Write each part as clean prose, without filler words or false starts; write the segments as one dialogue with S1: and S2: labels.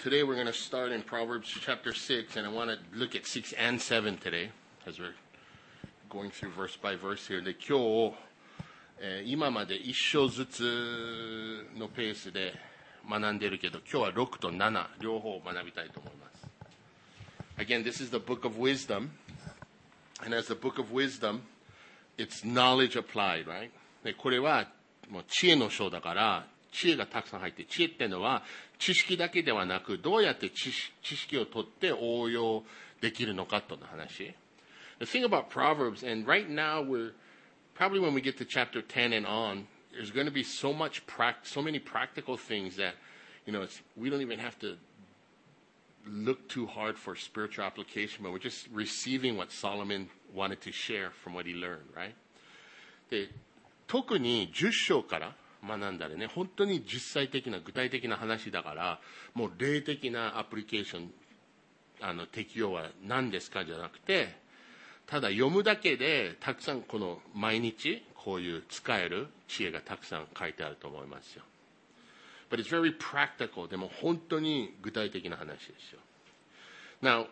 S1: Today we're going to start in Proverbs chapter 6, and I want to look at 6 and 7 today, as we're going through verse by verse here. で、今日、今まで一章ずつのペースで学んでるけど、今日は6と7、両方学びたいと思います。Again, this is the book of wisdom, and as the book of wisdom, it's knowledge applied, right? で、これはもう知恵の書だから、知恵がたくさん入って、知恵っていうのは知識だけではなく、どうやって知識を取って応用できるのかとの話。The thing about Proverbs, and right now we're probably when we get to chapter 10 and on, there's going to be so many practical things that, we don't even have to look too hard for spiritual application, but we're just receiving what Solomon wanted to share from what he learned, right? で、特に10章から学んだらね、本当に実際的な具体的な話だから、もう霊的なアプリケーション、適用は何ですかじゃなくて、ただ読むだけでたくさんこの毎日こういう使える知恵がたくさん書いてあると思いますよ。But it's very practical. でも本当に具体的な話ですよ。Now,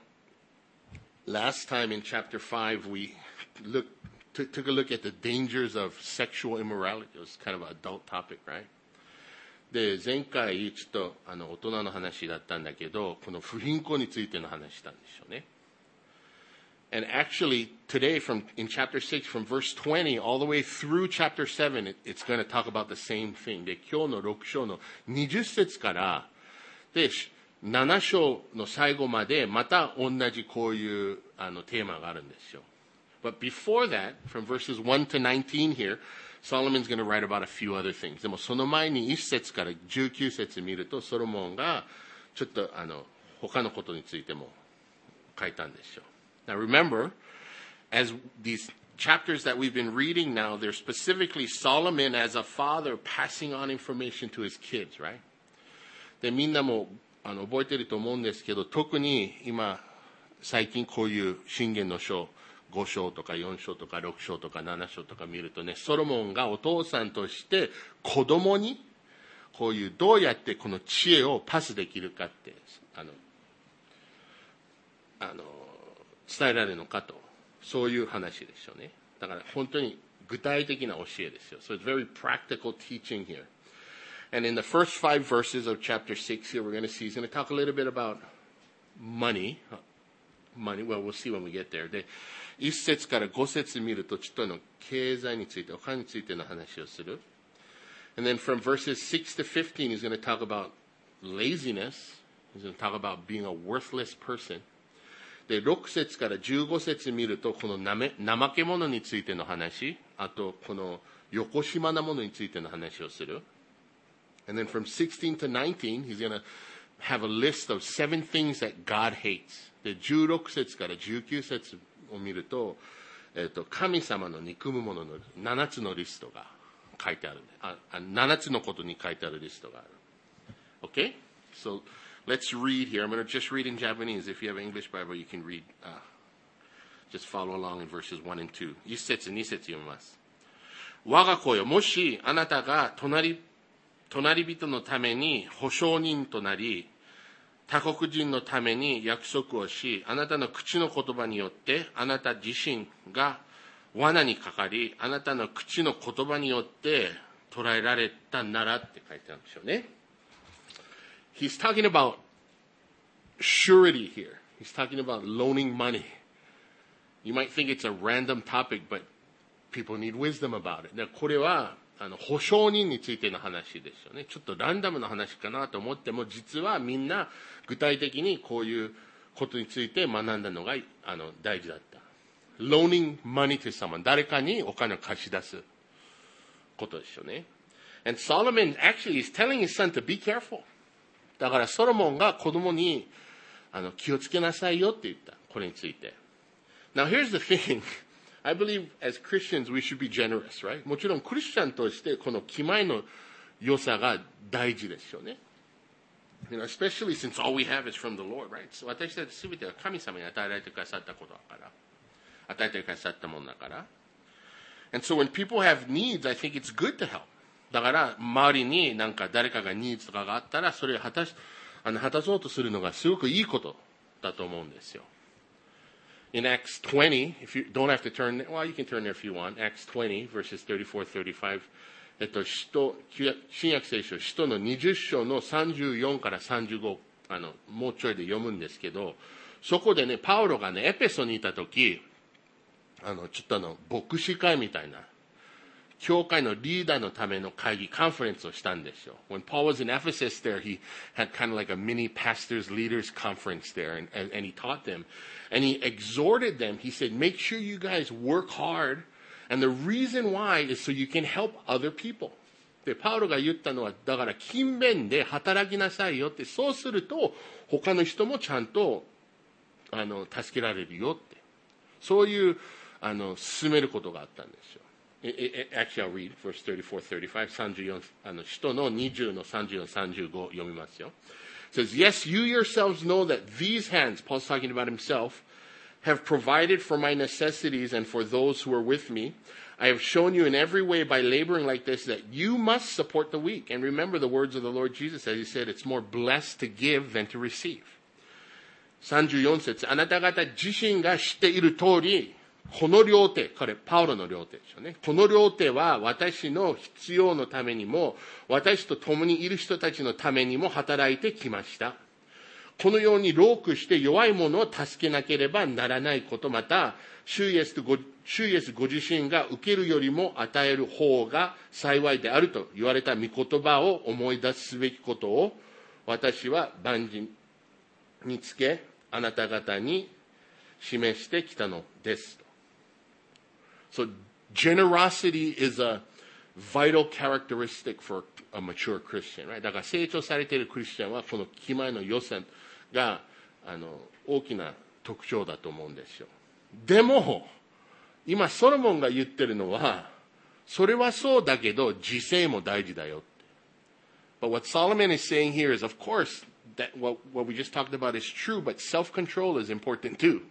S1: last time in chapter 5 we took a look at the dangers of sexual immorality. It was kind of an adult topic, right? で、前回ちょっと大人の話だったんだけど、この不貧困についての話したんでしょうね。And actually, today in chapter 6, from verse 20 all the way through chapter 7, it's going to talk about the same thing. で、今日の6章の20節から、で、7章の最後までまた同じこういうテーマがあるんですよ。But before that, from verses 1 to 19 here, Solomon's going to write about a few other things. でもその前に1節から19節見ると、ソロモンがちょっと他のことについても書いたんですよ。Now remember, as these chapters that we've been reading now, they're specifically Solomon as a father passing on information to his kids, right? で、みんなも覚えてると思うんですけど、特に今、最近こういう箴言の書、5章とか4章とか6章とか7章とか見るとね、ソロモンがお父さんとして子供にこういうどうやってこの知恵をパスできるかって伝えられるのかと、そういう話ですよね。だから本当に具体的な教えですよ。So it's very practical teaching here. And in the first 5 verses of chapter 6 here, we're going to see, he's going to talk a little bit about money. Well, we'll see when we get there. で、1節から5節見ると、ちょっと経済について、お金についての話をする。And then from verses 6 to 15, he's going to talk about laziness. He's going to talk about being a worthless person. で、6節から15節見ると、この怠け者についての話、あと、このよこしまなものについての話をする。And then from 16 to 19, he's going to have a list of 7 things that God hates. で、16節から19節を見ると、神様の憎むものの7つのリストが書いてある。7つのことに書いてあるリストがある。Okay? So, let's read here. I'm going to just read in Japanese. If you have an English Bible, you can read. Just follow along in verses 1 and 2. 1節、2節読みます。我が子よ、もしあなたが隣人のために保証人となり、他国人のために約束をし、あなたの口の言葉によってあなた自身が罠にかかり、あなたの口の言葉によって捕らえられたならって書いてあるんですよね。He's talking about surety here. He's talking about loaning money. You might think it's a random topic, but people need wisdom about it. これは保証人についての話ですよね。ちょっとランダムな話かなと思っても、実はみんな具体的にこういうことについて学んだのが大事だった。Loaning money to someone. 誰かにお金を貸し出すことですよね。And Solomon actually is telling his son to be careful. だからソロモンが子供に気をつけなさいよって言った。これについて。Now here's the thing.I believe as Christians we should be generous, right? もちろんクリスチャンとしてこの気前の良さが大事ですよね。Especially since all we have is from the Lord, right? 私たちすべては神様に与えられてくださったことだから、与えてくださったものだから。And so when people have needs, I think it's good to help. だから周りになんか誰かがニーズとかがあったらそれを果たそうとするのがすごくいいことだと思うんですよ。In Acts 20, if you don't have to turn, well, you can turn there if you want. Acts 20, verses 34, 35. 新約聖書、使徒の20章の34から35、もうちょいで読むんですけど、そこでね、パウロがね、エペソにいたとき、ちょっと牧師会みたいな、教会のリーダーのための会議、カンファレンスをしたんですよ。When Paul was in Ephesus there, he had kind of like a mini pastors leaders conference there, and he taught them. And he exhorted them, he said, make sure you guys work hard, and the reason why is so you can help other people. で、パウロが言ったのは、だから勤勉で働きなさいよって、そうすると、他の人もちゃんと、助けられるよって。そういう、進めることがあったんですよ。Actually, I'll read verse 34, 35, 34、使徒の20の34、35読みますよ。It says, yes, you yourselves know that these hands, Paul's talking about himself, have provided for my necessities and for those who are with me. I have shown you in every way by laboring like this that you must support the weak. And remember the words of the Lord Jesus as he said, it's more blessed to give than to receive. 34節、あなた方自身が知っている通り、この両手、これパウロの両手ですよね。この両手は私の必要のためにも、私と共にいる人たちのためにも働いてきました。このように労苦して弱い者を助けなければならないこと、また、主イエスご自身が受けるよりも与える方が幸いであると言われた御言葉を思い出すべきことを、私は万人につけ、あなた方に示してきたのです。So generosity is a vital characteristic for a mature Christian, right? だから成長されているクリスチャンはこの気前の良さが大きな特徴だと思うんですよ。でも今ソロモンが言ってるのはそれはそうだけど自制も大事だよって。But what Solomon is saying here is, of course, that what we just talked about is true, but self-control is important too.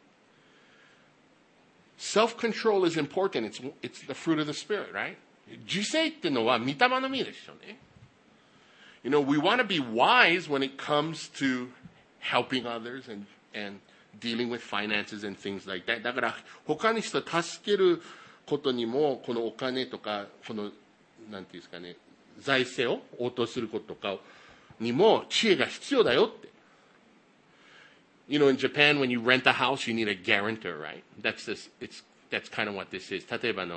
S1: Self-control is important. It's the fruit of the Spirit, right? 自制ってのは御霊の実ですよね。You know, we want to be wise when it comes to helping others and dealing with finances and things like that. だから他の人を助けることにもこのお金とかこのなんていうんですかね、財政を応答することとかにも知恵が必要だよって。You know, in Japan, when you rent a house, you need a guarantor, right? That's kind of what this is. 例えば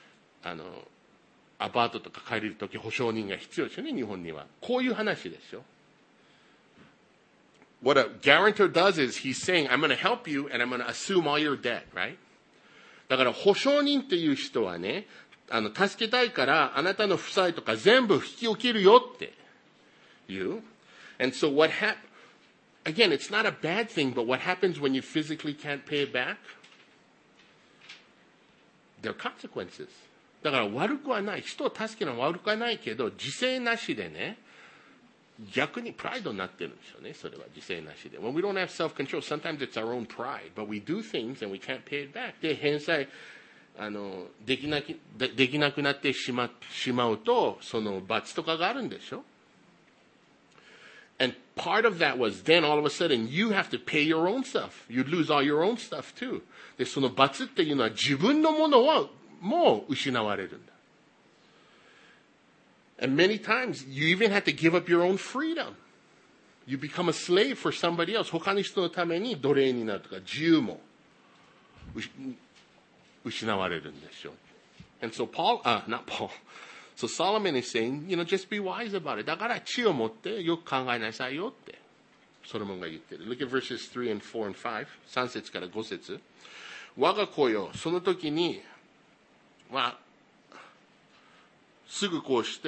S1: アパートとか借りるとき保証人が必要ですよね、日本には。こういう話ですよ。What a guarantor does is he's saying, I'm going to help you and I'm going to assume all your debt, right? だから保証人っていう人はね、助けたいからあなたの負債とか全部引き受けるよって言う。And so what happened?Again, it's not a bad thing, but what happens when you physically can't pay it back? There are consequences. だから悪くはない。人を助けるのは悪くはないけど、自制なしでね、逆にプライドになってるんですよね、それは自制なしで。When we don't have self-control, sometimes it's our own pride, but we do things and we can't pay it back. で、返済、できなくなってしまうと、その罰とかがあるんでしょ。And part of that was then all of a sudden you have to pay your own stuff. You'd lose all your own stuff too. で、その罰っていうのは自分のものはもう失われるんだ。And many times you even have to give up your own freedom. You become a slave for somebody else. 他の人のために奴隷になるとか自由も失われるんですよ。And so not Paul.So Solomon is saying, you know, just be wise about it. だから知を持ってよく考えなさいよって、ソロモンが言ってる。Look at verses 3 and 4 and 5. 3節から5節。我が子よ、その時に、すぐこうして、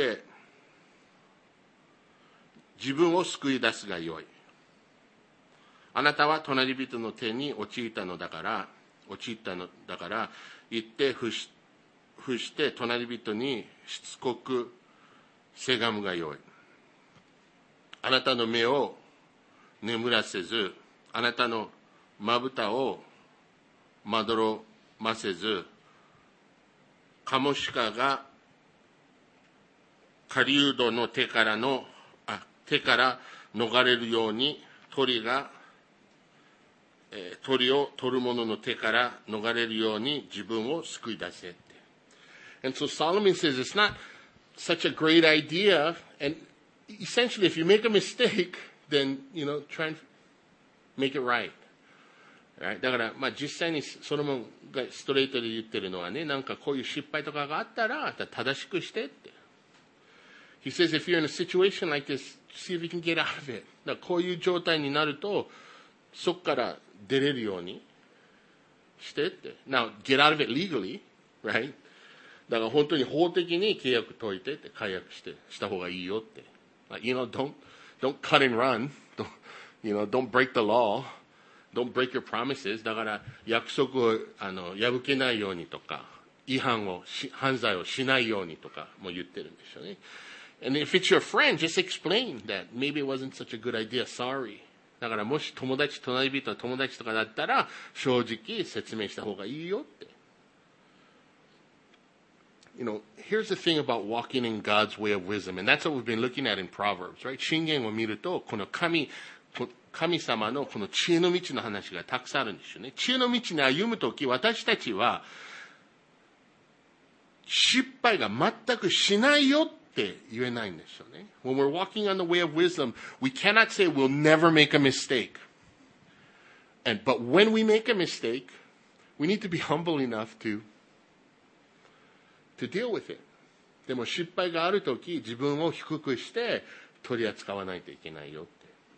S1: 自分を救い出すがよい。あなたは隣人の手に陥ったのだから、行って伏して隣人にしつこくせがむがよい。あなたの目を眠らせず、あなたのまぶたをまどろませず、カモシカが狩人の手から逃れるように鳥が、鳥を取る者の手から逃れるように自分を救い出せって。And so Solomon says it's not such a great idea, and essentially if you make a mistake, then, try and make it right. Right? だから、実際にソロモンがストレートで言ってるのはね、なんかこういう失敗とかがあったら、正しくしてって。He says if you're in a situation like this, see if you can get out of it. だからこういう状態になると、そこから出れるようにしてって。Now, get out of it legally, right? だから本当に法的に契約解いてって解約した方がいいよって。Don't cut and run. Don't break the law.Don't break your promises. だから約束を破けないようにとか、犯罪をしないようにとかも言ってるんでしょうね。And if it's your friend, just explain that maybe it wasn't such a good idea. Sorry. だからもし友達とかだったら正直説明した方がいいよって。Here's the thing about walking in God's way of wisdom, and that's what we've been looking at in Proverbs, right? 箴言を見ると、この神様のこの知恵の道の話がたくさんあるんですよね。知恵の道に歩むとき、私たちは失敗が全くしないよって言えないんですよね。When we're walking on the way of wisdom, we cannot say we'll never make a mistake. But when we make a mistake, we need to be humble enough to deal with it. でも失敗があるとき、自分を低くして取り扱わないといけないよって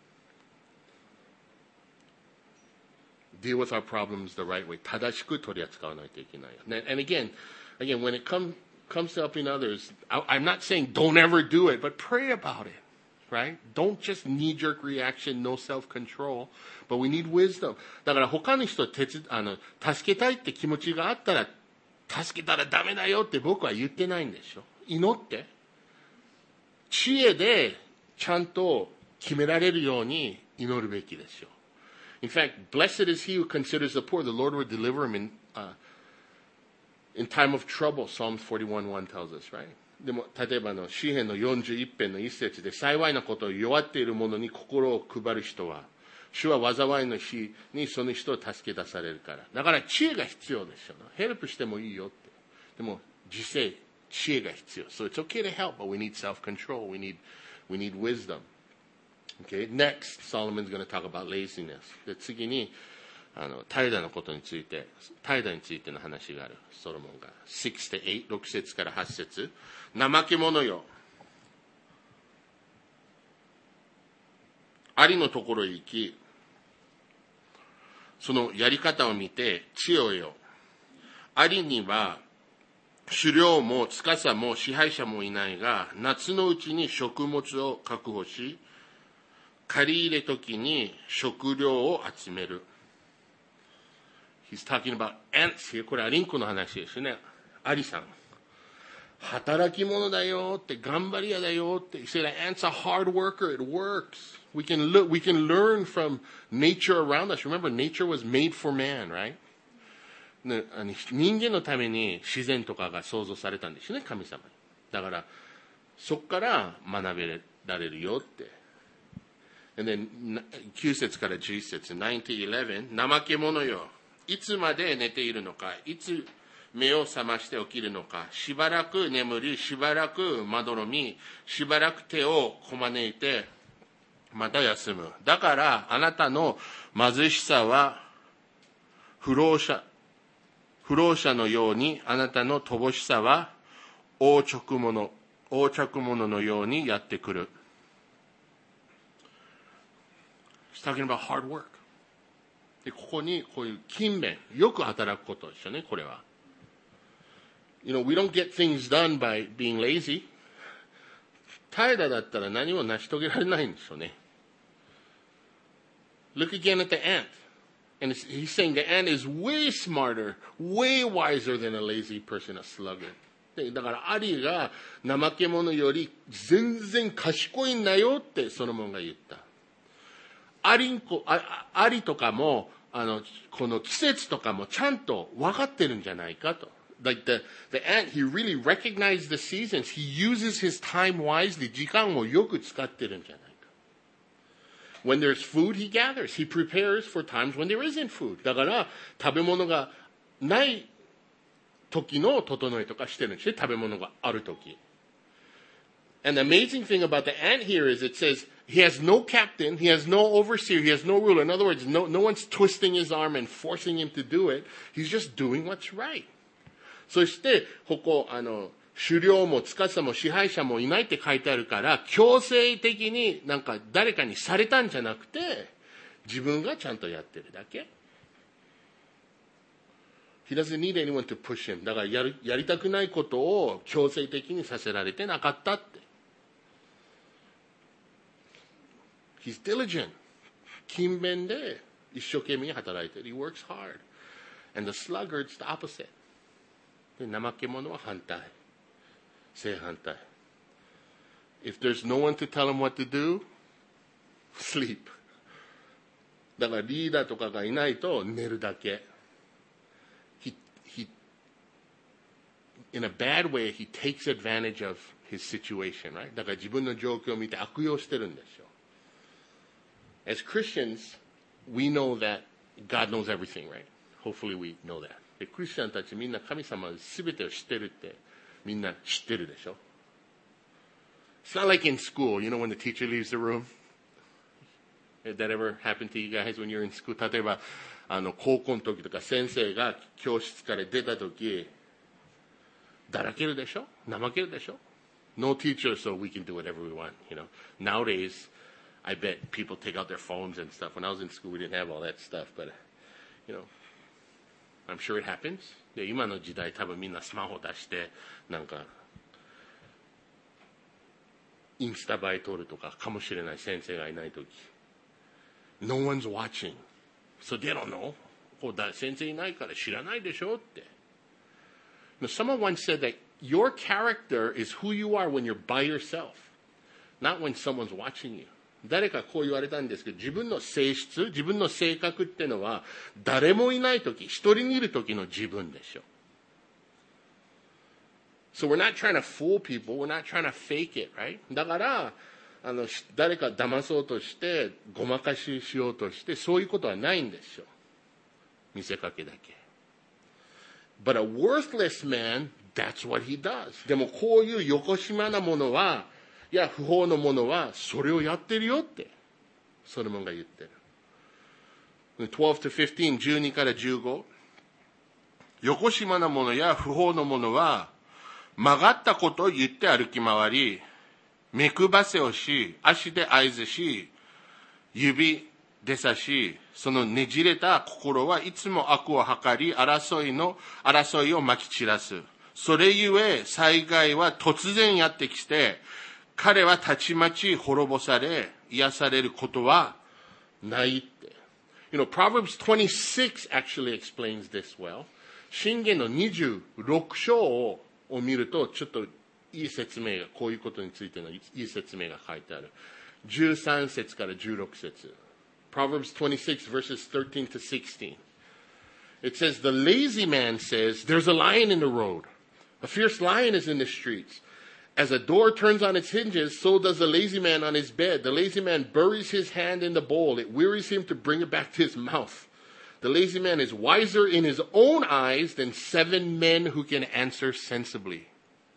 S1: 。Deal with our problems the right way. 正しく取り扱わないといけないよ。And again, when it comes to helping others, I'm not saying don't ever do it, but pray about it, right? Don't just knee-jerk reaction, no self-control, but we need wisdom. だから他の人を助けたいって気持ちがあったら、助けたらダメだよって僕は言ってないんですよ。祈って。知恵でちゃんと決められるように祈るべきですよ。In fact, blessed is he who considers the poor. The Lord will deliver him in time of trouble. Psalm 41:1 tells us, right? でも、例えば詩編の41編の一節で、幸いなことを弱っている者に心を配る人は、主は災いの日にその人を助け出されるから。だから知恵が必要ですよ。ヘルプしてもいいよって。でも、自制、知恵が必要。So it's okay to help, but we need self-control. We need wisdom.Okay, next, Solomon's going to talk about laziness. で、次に、怠惰のことについて、怠惰についての話がある。ソロモンが。6 to 8、6節から8節。怠け者よ。ありのところへ行き、そのやり方を見て、知恵をよ。ありには、狩猟も司も支配者もいないが、夏のうちに食物を確保し、借り入れ時に食料を集める。He's talking about ants here. これはリンクの話ですね。アリさん。働き者だよって、頑張り屋だよって。He said, ants are hard worker. It works. We can learn from nature around us. Remember, nature was made for man, right? 人間のために自然とかが創造されたんですね、神様に。だから、そこから学べられるよって。And then 9節から11節、9 to 11、怠け者よ。いつまで寝ているのか、いつ目を覚まして起きるのか、しばらく眠り、しばらくまどろみ、しばらく手をこまねいて、また休む。だからあなたの貧しさは不老者のように、あなたの乏しさは横着者のようにやってくる。He's talking about hard work. で、ここにこういう勤勉、よく働くことですよね、これは。We don't get things done by being lazy. 怠惰だったら何も成し遂げられないんですよね。Look again at the ant. And he's saying the ant is way smarter, way wiser than a lazy person, a sluggard. だからアリが怠け者より全然賢いんだよってソロモンが言った。アリとかもこの季節とかもちゃんと分かってるんじゃないかと。Like the ant, he really recognized the seasons. He uses his time wisely. 時間をよく使ってるんじゃないか。 When there's food, he gathers. He prepares for times when there isn't food. だから、食べ物がない時の整えとかしてるんですね。食べ物がある時。And the amazing thing about the ant here is it says he has no captain, he has no overseer, he has no ruler. In other words, no one's twisting his arm and forcing him to do it. He's just doing what's right. そして、ここ、狩猟も司も支配者もいないって書いてあるから、強制的になんか誰かにされたんじゃなくて、自分がちゃんとやってるだけ。He doesn't need anyone to push him. だからやりたくないことを強制的にさせられてなかったって。He's diligent. 勤勉で一生懸命働いてる。He works hard. And the sluggard's the opposite. で怠け者は反対。正反対。If there's no one to tell him what to do, sleep. だからリーダーとかがいないと寝るだけ。In a bad way, he takes advantage of his situation, right? だから自分の状況を見て悪用してるんですよ。As Christians, we know that God knows everything, right? Hopefully we know that. でクリスチャンたちみんな神様の全てを知ってるってみんな知ってるでしょ。It's not like in school, you know, when the teacher leaves the room. Did that ever happen to you guys when you're in school? 例えば高校の時とか先生が教室から出た時だらけるでしょ、怠けるでしょ。No teacher, so we can do whatever we want, you know. Nowadays, I bet people take out their phones and stuff. When I was in school, we didn't have all that stuff, but, you know, I'm sure it happens. で今の時代多分みんなスマホ出してなんかインスタ映え撮るとかかもしれない先生がいない時 No one's watching, so they don't know. こうだ先生いないから知らないでしょって。Now, someone once said that your character is who you are when you're by yourself, not when someone's watching you. 誰かこう言われたんですけど、自分の性質、自分の性格ってのは誰もいない時、一人にいる時の自分でしょ。So we're not trying to fool people, we're not trying to fake it, right? だから誰か騙そうとしてごまかししようとしてそういうことはないんですよ。見せかけだけ。But a worthless man, that's what he does. でもこういうよこしまなものは、いや不法のものはそれをやってるよってソロモンが言ってる。12 to 15、12から15。よこしまなものや不法のものは曲がったことを言って歩き回り、目配せをし、足で合図し、指で刺し、そのねじれた心はいつも悪を図り、争いをまき散らす。それゆえ災害は突然やってきて、彼はたちまち滅ぼされ、癒されることはないって。You know, Proverbs 26 actually explains this well. 箴言の26章を見ると、ちょっといい説明が、こういうことについてのいい説明が書いてある。13節から16節。Proverbs 26 verses 13 to 16. It says, the lazy man says, there's a lion in the road. A fierce lion is in the streets. As a door turns on its hinges, so does the lazy man on his bed. The lazy man buries his hand in the bowl. It wearies him to bring it back to his mouth. The lazy man is wiser in his own eyes than 7 men who can answer sensibly.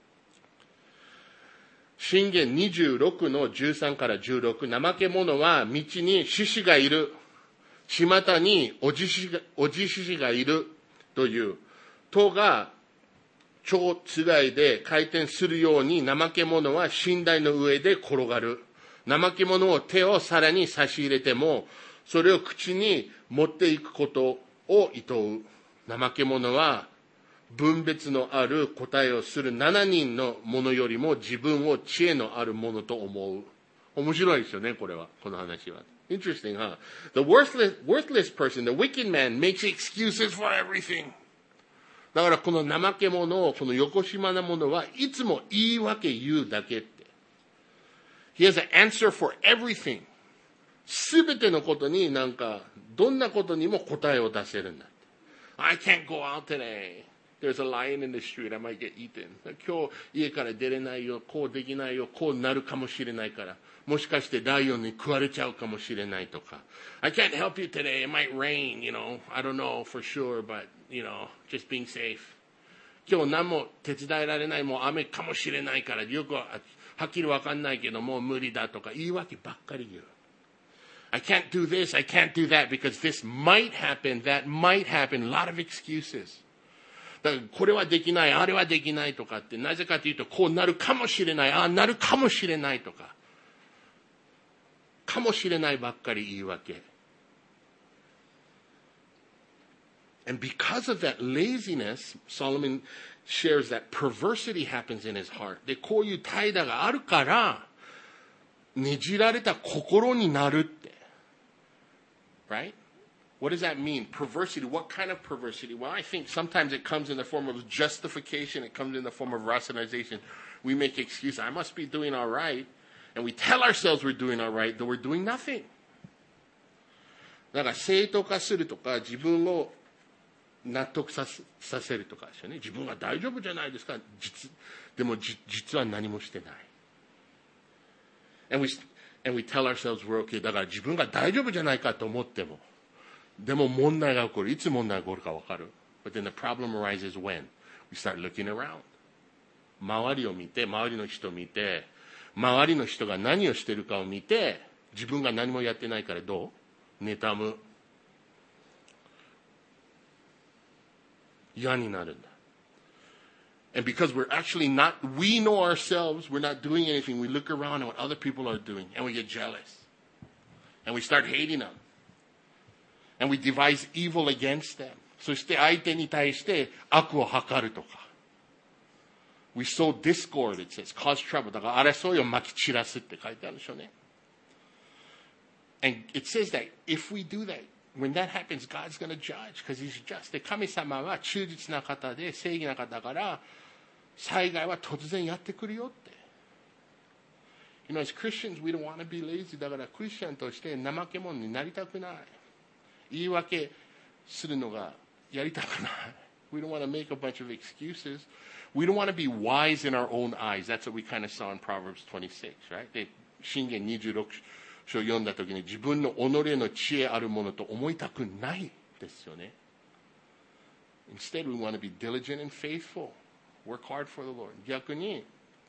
S1: 箴言26の13から16。怠け者は道に獅子がいる。巷におじ獅子がいるという。塔が蝶つがいで回転するように怠け者は寝台の上で転がる。怠け者を手をさらに差し入れても、それを口に持っていくことを厭う。怠け者は分別のある答えをする7人の者よりも自分を知恵のあるものと思う。面白いですよね、これは。この話は。Interesting, huh? The worthless person, the wicked man, makes excuses for everything. だからこの怠け者、このよこしまなものはいつも言い訳言うだけって。He has an answer for everything. すべてのことになんか、どんなことにも答えを出せるんだって。I can't go out today.There's a lion in the street. I might get eaten. 今日家から出れないよ。こうできないよ。こうなるかもしれないから。 もしかしてライオンに食われちゃうかもしれないとか。I can't help you today. It might rain, I don't know for sure, but, just being safe. 今日何も手伝えられない、もう雨かもしれないから、よくはっきりわかんないけど、もう無理だとか、言い訳ばっかり言う。I can't do this, I can't do that, because this might happen, that might happen, a lot of excuses. だからこれはできない、あれはできないとかって、なぜかというと、こうなるかもしれない、ああなるかもしれないとか、かもしれないばっかり言い訳。And because of that laziness, Solomon shares that perversity happens in his heart. で、こういう怠惰があるから、ねじられた心になるって。Right? What does that mean? Perversity. What kind of perversity? Well, I think sometimes it comes in the form of justification. It comes in the form of rationalization. We make excuses. I must be doing all right. And we tell ourselves we're doing all right, though we're doing nothing. だから正当化するとか、自分を納得させるとかですよね。自分は大丈夫じゃないですか。でも実は何もしてない。And we tell ourselves we're okay. だから自分が大丈夫じゃないかと思っても、でも問題が起こる。いつ問題が起こるか分かる。But then the problem arises when we start looking around. 周りを見て、周りの人を見て、周りの人が何をしてるかを見て、自分が何もやってないからどう？妬む。嫌になるんだ。And because we're actually not, we know ourselves, we're not doing anything. We look around at what other people are doing, and we get jealous. And we start hating them. And we devise evil against them. そして相手に対して悪を図るとか。We sow discord, it says, cause trouble. だから争いをまき散らすって書いてあるでしょうね。And it says that if we do that, when that happens, God's going to judge because He's just. で、神様は忠実な方で正義な方だから、災害は突然やってくるよって。as Christians, we don't want to be lazy. だからクリスチャンとして怠け者になりたくない。言い訳するのがやりたくない。We don't want to make a bunch of excuses. We don't want to be wise in our own eyes. That's what we kind of saw in Proverbs 26, right? で、箴言26章を読んだときに自分の己の知恵あるものと思いたくないですよね。Instead, we want to be diligent and faithful. Work hard for the Lord. 逆に、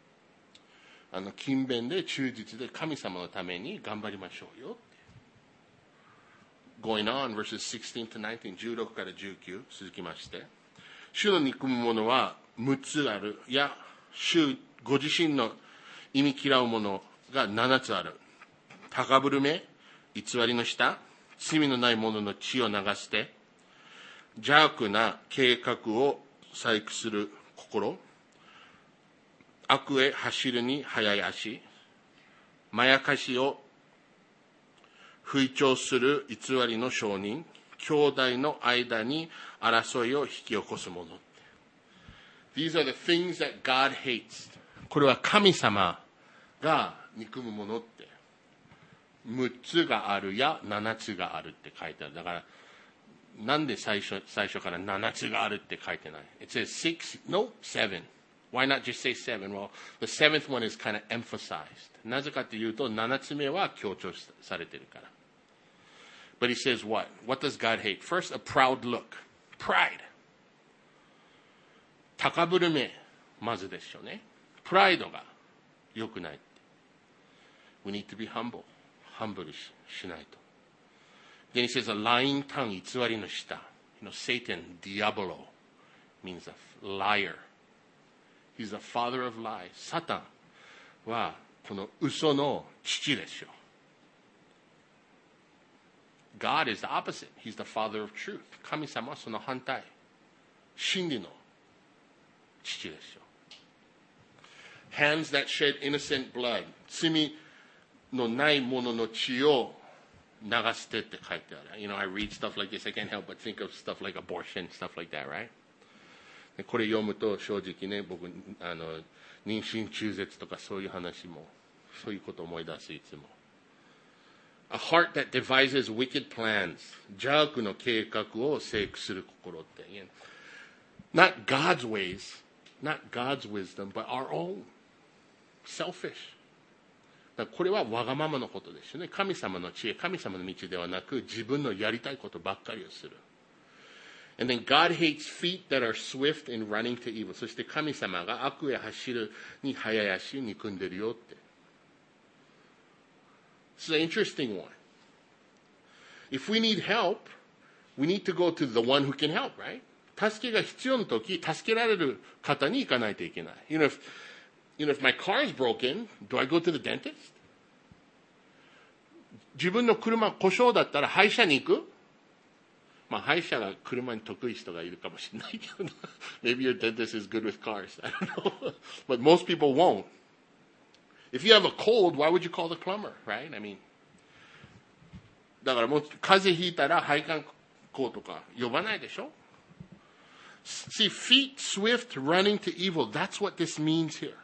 S1: 勤勉で忠実で神様のために頑張りましょうよ。Going on, verses 16 to 19, 16から19続きまして。主の憎む者は6つある。や、主ご自身の忌み嫌うものが7つある。高ぶる目、偽りの舌、罪のない者の血を流して、邪悪な計画を細工する心、悪へ走るに速い足、まやかしを吹聴する偽りの証人、兄弟の間に争いを引き起こすもの。These are the things that God hates. これは神様が憎むものって。6つがあるや7つがあるって書いてある。だから、なんで最初から7つがあるって書いてない？ It says 6, no, 7. Why not just say 7? Well, the seventh one is kind of emphasized. なぜかというと、7つ目は強調されてるから。But he says what? What does God hate? First, a proud look. Pride. 高ぶる目。まずですよね。プライドが良くない。We need to be humble. Humble しないと。Then he says a lying tongue. 偽りの舌。Satan, diabolo, means a liar. He's the father of lies. サタンはこの嘘の父ですよ。God is the opposite. He's the father of truth. 神様はその反対。真理の父ですよ。Hands that shed innocent blood. 罪のない者の血を流してって書いてある。I read stuff like this. I can't help but think of stuff like abortion, stuff like that, right? これ読むと正直ね、僕、妊娠中絶とかそういう話も、そういうことを思い出す、いつも。A heart that devises wicked plans. 邪悪の計画を成功する心って。Not God's ways, not God's wisdom, but our own. Selfish. だからこれはわがままのことですよね。神様の知恵、神様の道ではなく、自分のやりたいことばっかりをする。And then God hates feet that are swift in running to evil. そして神様が悪へ走るに速い足を憎んでるよって。This is an interesting one. If we need help, we need to go to the one who can help, right? 助けが必要なとき、助けられる方に行かないといけない。if my car is broken, do I go to the dentist? 自分の車故障だったら歯医者に行く？まあ、歯医者が車に得意人がいるかもしれないけど、maybe your dentist is good with cars. I don't know. But most people won't. If you have a cold, why would you call the plumber, right? I mean, だからもう風邪ひいたら配管工とか呼ばないでしょ？ See, feet swift running to evil. That's what this means here.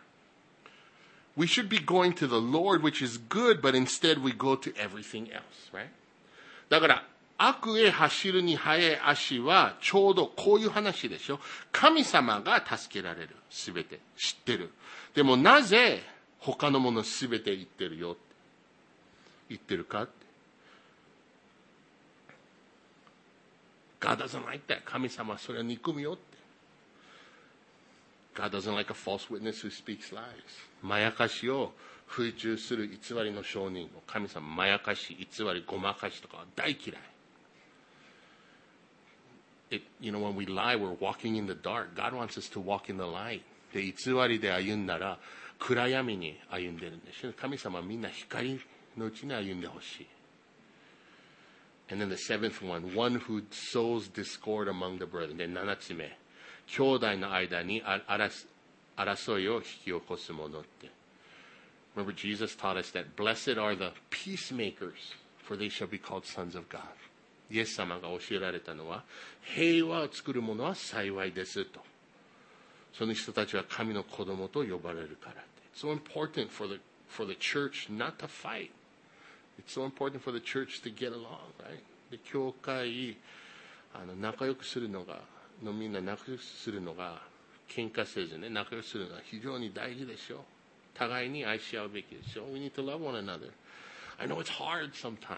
S1: We should be going to the Lord, which is good, but instead we go to everything else, right? だから悪へ走るに速い足はちょうどこういう話でしょ。神様が助けられる。すべて知ってる。でもなぜ他のものすべて言ってるよって言ってるかって。God doesn't like that. 神様はそれを憎むよって。God doesn't like a false witness who speaks lies. まやかしを風中する偽りの証人。神様まやかし、偽り、ごまかしとかは大嫌い。when we lie, we're walking in the dark. God wants us to walk in the light. で、偽りで歩んだら暗闇に歩んでるんですよ。神様はみんな光のうちに歩んでほしい。And then the seventh one who sows discord among the brethren. で、7つ目。兄弟の間に争いを引き起こすものって。Remember, Jesus taught us that blessed are the peacemakers, for they shall be called sons of God. イエス様が教えられたのは、平和を作る者は幸いですと。その人たちは神の子供と呼ばれるからって。It's so important for the church not to fight. It's so important for the church to get along, right? で、教会、仲良くするのが、みんな仲良くするのが、喧嘩せずね、仲良くするのが非常に大事でしょう。互いに愛し合うべきでしょう。We need to love one another. I know it's hard sometimes.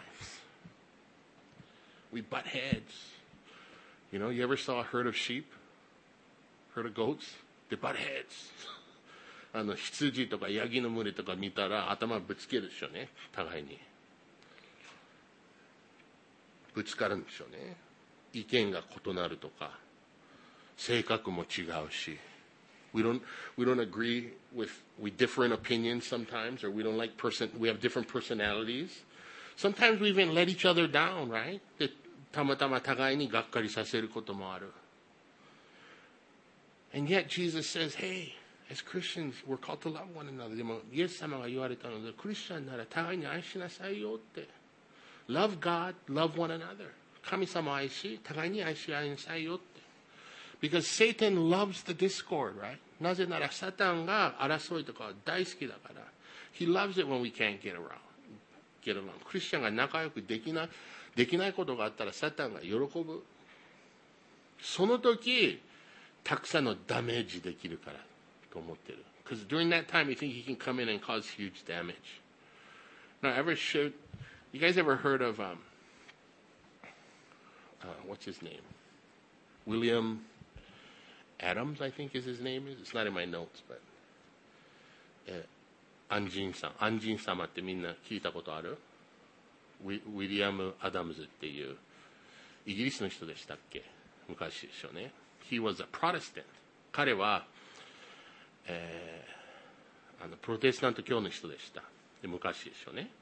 S1: We butt heads. You ever saw a herd of sheep? Herd of goats? They butt heads. 羊とかヤギの群れとか見たら頭ぶつけるでしょうね。互いに。ぶつかるんでしょうね。意見が異なるとか、性格も違うし。We don't agree we differ in opinions sometimes, or we have different personalities. Sometimes we even let each other down, right? で、たまたま互いにがっかりさせることもある。And yet Jesus says, hey, as Christians, we're called to love one another. でも、イエス様が言われたので、クリスチャンなら互いに愛しなさいよって。Love God, love one another. 神様を愛し、互いに愛し合いなさいよって。Because Satan loves the discord, right? なぜならサタンが争いとか大好きだから。He loves it when we can't get along. クリスチャンが仲良くできないことがあったらサタンが喜ぶ。その時、たくさんのダメージできるからと思ってる。Because during that time, you think he can come in and cause huge damage. Now, you guys ever heard of, what's his name? William Adams, I think is his name. It's not in my notes, but アンジン様ってみんな聞いたことある？ウィリアム・アダムズっていうイギリスの人でしたっけ？昔でしょうね。He was a Protestant. 彼は、プロテスタント教の人でした。で、昔でしょうね。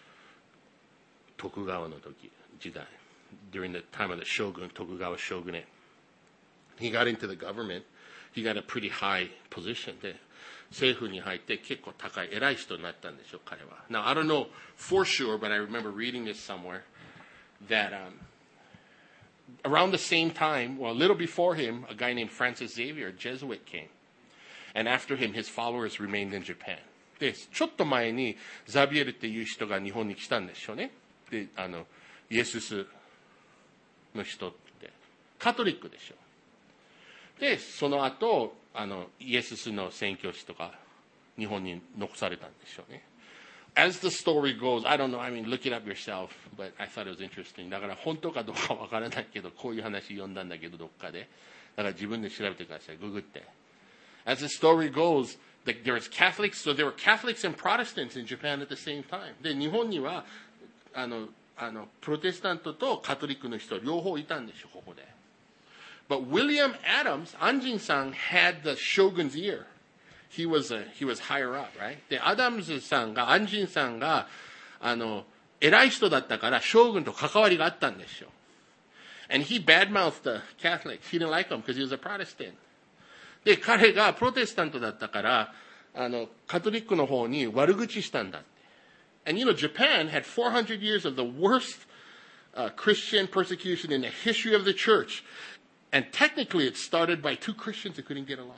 S1: 徳川の時代。During the time of the shogun, 徳川shogunate. He got into the government. He got a pretty high position. で、政府に入って結構高い偉い人になったんでしょう、彼は。Now, I don't know for sure, but I remember reading this somewhere that around the same time, well, a little before him, a guy named Francis Xavier, a Jesuit, came. And after him, his followers remained in Japan. で、ちょっと前にザビエルっていう人が日本に来たんでしょうね。で、イエススの人ってカトリックでしょ。で、その後、イエススの宣教師とか日本に残されたんでしょうね。 as the story goes, I don't know, I mean, look it up yourself, but I thought it was interesting. だから本当かどうかわからないけど、こういう話読んだんだけど、どっかで。だから自分で調べてください。ググって。As the story goes, there's Catholics, so there were Catholics and Protestants in Japan at the same time. で、日本には、プロテスタントとカトリックの人両方いたんでしょ、ここで。But William Adams, Anjin-san, had the shogun's ear. He was higher up, right? で、アダムズさんが、アンジンさんが、偉い人だったから、将軍と関わりがあったんですよ。And he badmouthed the Catholics. He didn't like them because he was a Protestant. で、彼がプロテスタントだったから、カトリックの方に悪口したんだって。And you know, Japan had 400 years of the worst Christian persecution in the history of the church. And technically it started by two Christians that couldn't get along.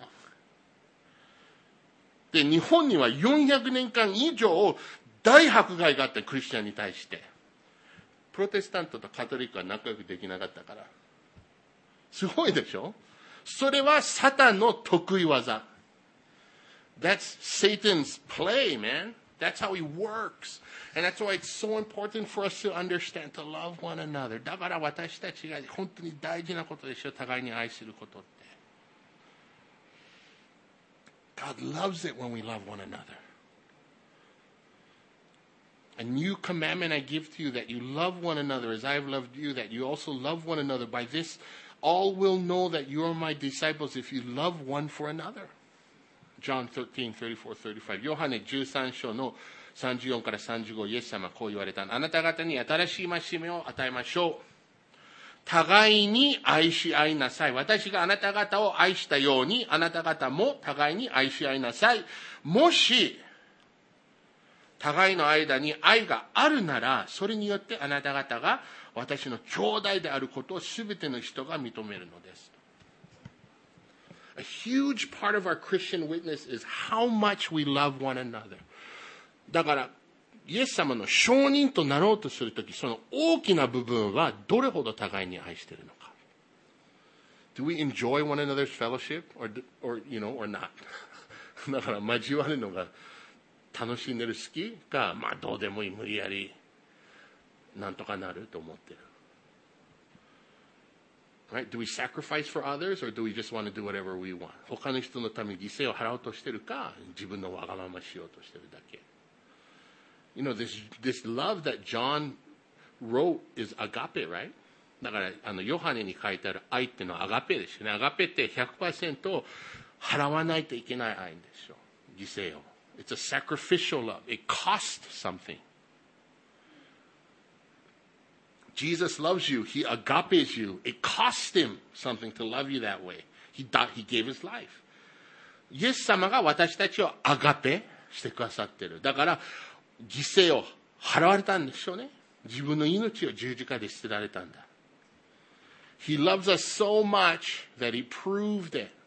S1: で、日本には400年間以上大迫害があったクリスチャンに対して、プロテスタントとカトリックは仲良くできなかったから。すごいでしょ？それはサタンの得意技。That's Satan's play, man. That's how he works. And that's why it's so important for us to understand, to love one another. だから私たちが本当に大事なことでしょ、互いに愛することって。God loves it when we love one another. A new commandment I give to you, that you love one another as I have loved you, that you also love one another. By this, all will know that you are my disciples if you love one for another. John 13, 34, 35. ヨハネ13章の34から35、イエス様はこう言われた。あなた方に新しい戒めを与えましょう。互いに愛し合いなさい。私があなた方を愛したように、あなた方も互いに愛し合いなさい。もし、互いの間に愛があるなら、それによってあなた方が私の兄弟であることをすべての人が認めるのです。A huge part of our Christian witness is how much we love one another. だから、イエス様の証人となろうとするとき、その大きな部分はどれほど互いに愛しているのか。Do we enjoy one another's fellowship or not? だから交わるのが楽しんでる好きか、まあどうでもいい、無理やりなんとかなると思ってる。Right? Do we sacrifice for others or do we just want to do whatever we want? 他の人のために犠牲を払おうとしてるか、自分のわがまましようとしてるだけ。You know, this love that John wrote is agape, right? だからヨハネに書いてある愛っていうのはアガペですよね。アガペって 100% 払わないといけない愛ですよ。犠牲を。It's a sacrificial love. It costs something. Jesus loves you. He agapes you. It costs him something to love you that way. He gave his life. イエス様が私たちをアガペしてくださってる。だから犠牲を払われたんでしょうね。自分の命を十字架で捨てられたんだ。He loves us so much that he proved it.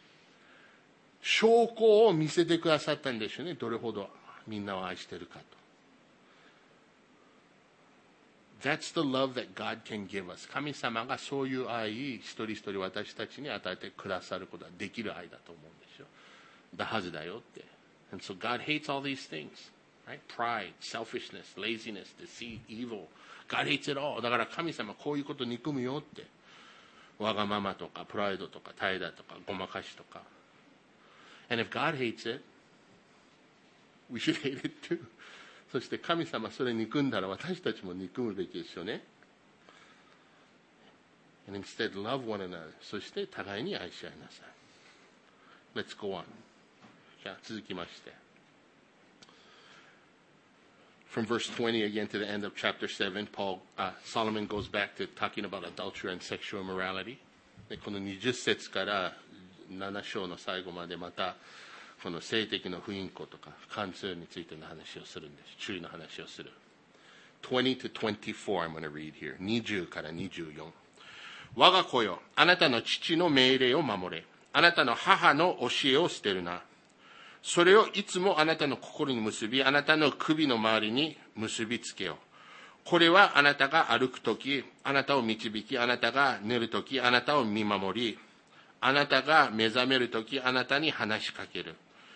S1: 証拠を見せてくださったんでしょうね。どれほどみんなを愛してるかと。That's the love that God can give us. 神様がそういう愛、一人一人私たちに与えてくださることができる愛だと思うんですよ。だはずだよって。And so God hates all these things.Right? Pride, selfishness, laziness, deceit, evil. God hates it all. だから神様こういうこと憎むよって。わがままとか、プライドとか、怠惰とか、ごまかしとか。And if God hates it, we should hate it too. そして神様それ憎んだら私たちも憎むべきですよね。And instead love one another. そして互いに愛し合いなさい。Let's go on. じゃあ続きまして。From verse 20 again to the end of chapter 7, Solomon goes back to talking about adultery and sexual immorality. でこの20節から7章の最後までまたこの性的の不倫行とか貫通についての話をするんです。注意の話をする。20 to 24 I'm going to read here. 20から24。我が子よ、あなたの父の命令を守れ。あなたの母の教えを捨てるな。それをいつもあなたの心に結び、あなたの首の周りに結びつけよう。これはあなたが歩くとき、あなたを導き、あなたが寝るとき、あなたを見守り、あなたが目覚めるとき、あなたに話しかける。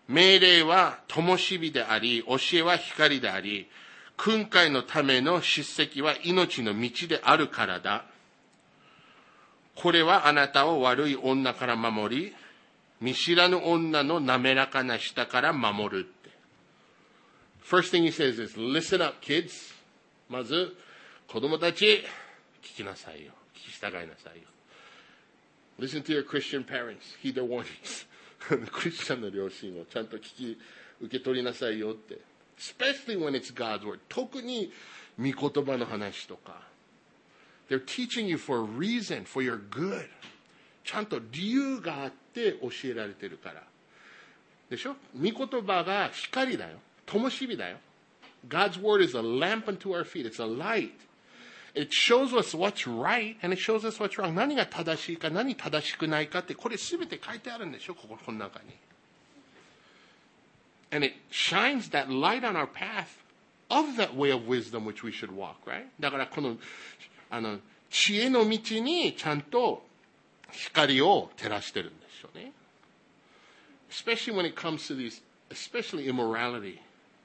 S1: 命令は灯火であり、教えは光であり、訓戒のための叱責は命の道であるからだ。これはあなたを悪い女から守り、見知らぬ女の滑らかな舌から守るって。First thing he says is, listen up, kids. まず、子供たち、聞きなさいよ。聞き従いなさいよ。Listen to your Christian parents. Heed their warnings. クリスチャンの両親をちゃんと受け取りなさいよって。Especially when it's God's word. 特に御言葉の話とか。They're teaching you for a reason, for your good. ちゃんと理由があって教えられてるから。でしょ？御言葉が光だよ。灯火だよ。God's word is a lamp unto our feet. It's a light. It shows us what's right and it shows us what's wrong. 何が正しいか、何正しくないかって、これすべて書いてあるんでしょ、この中に。And it shines that light on our path of that way of wisdom which we should walk, right? だからこの、知恵の道にちゃんと光を照らしてるんですよね。Especially when it comes to these, especially immorality.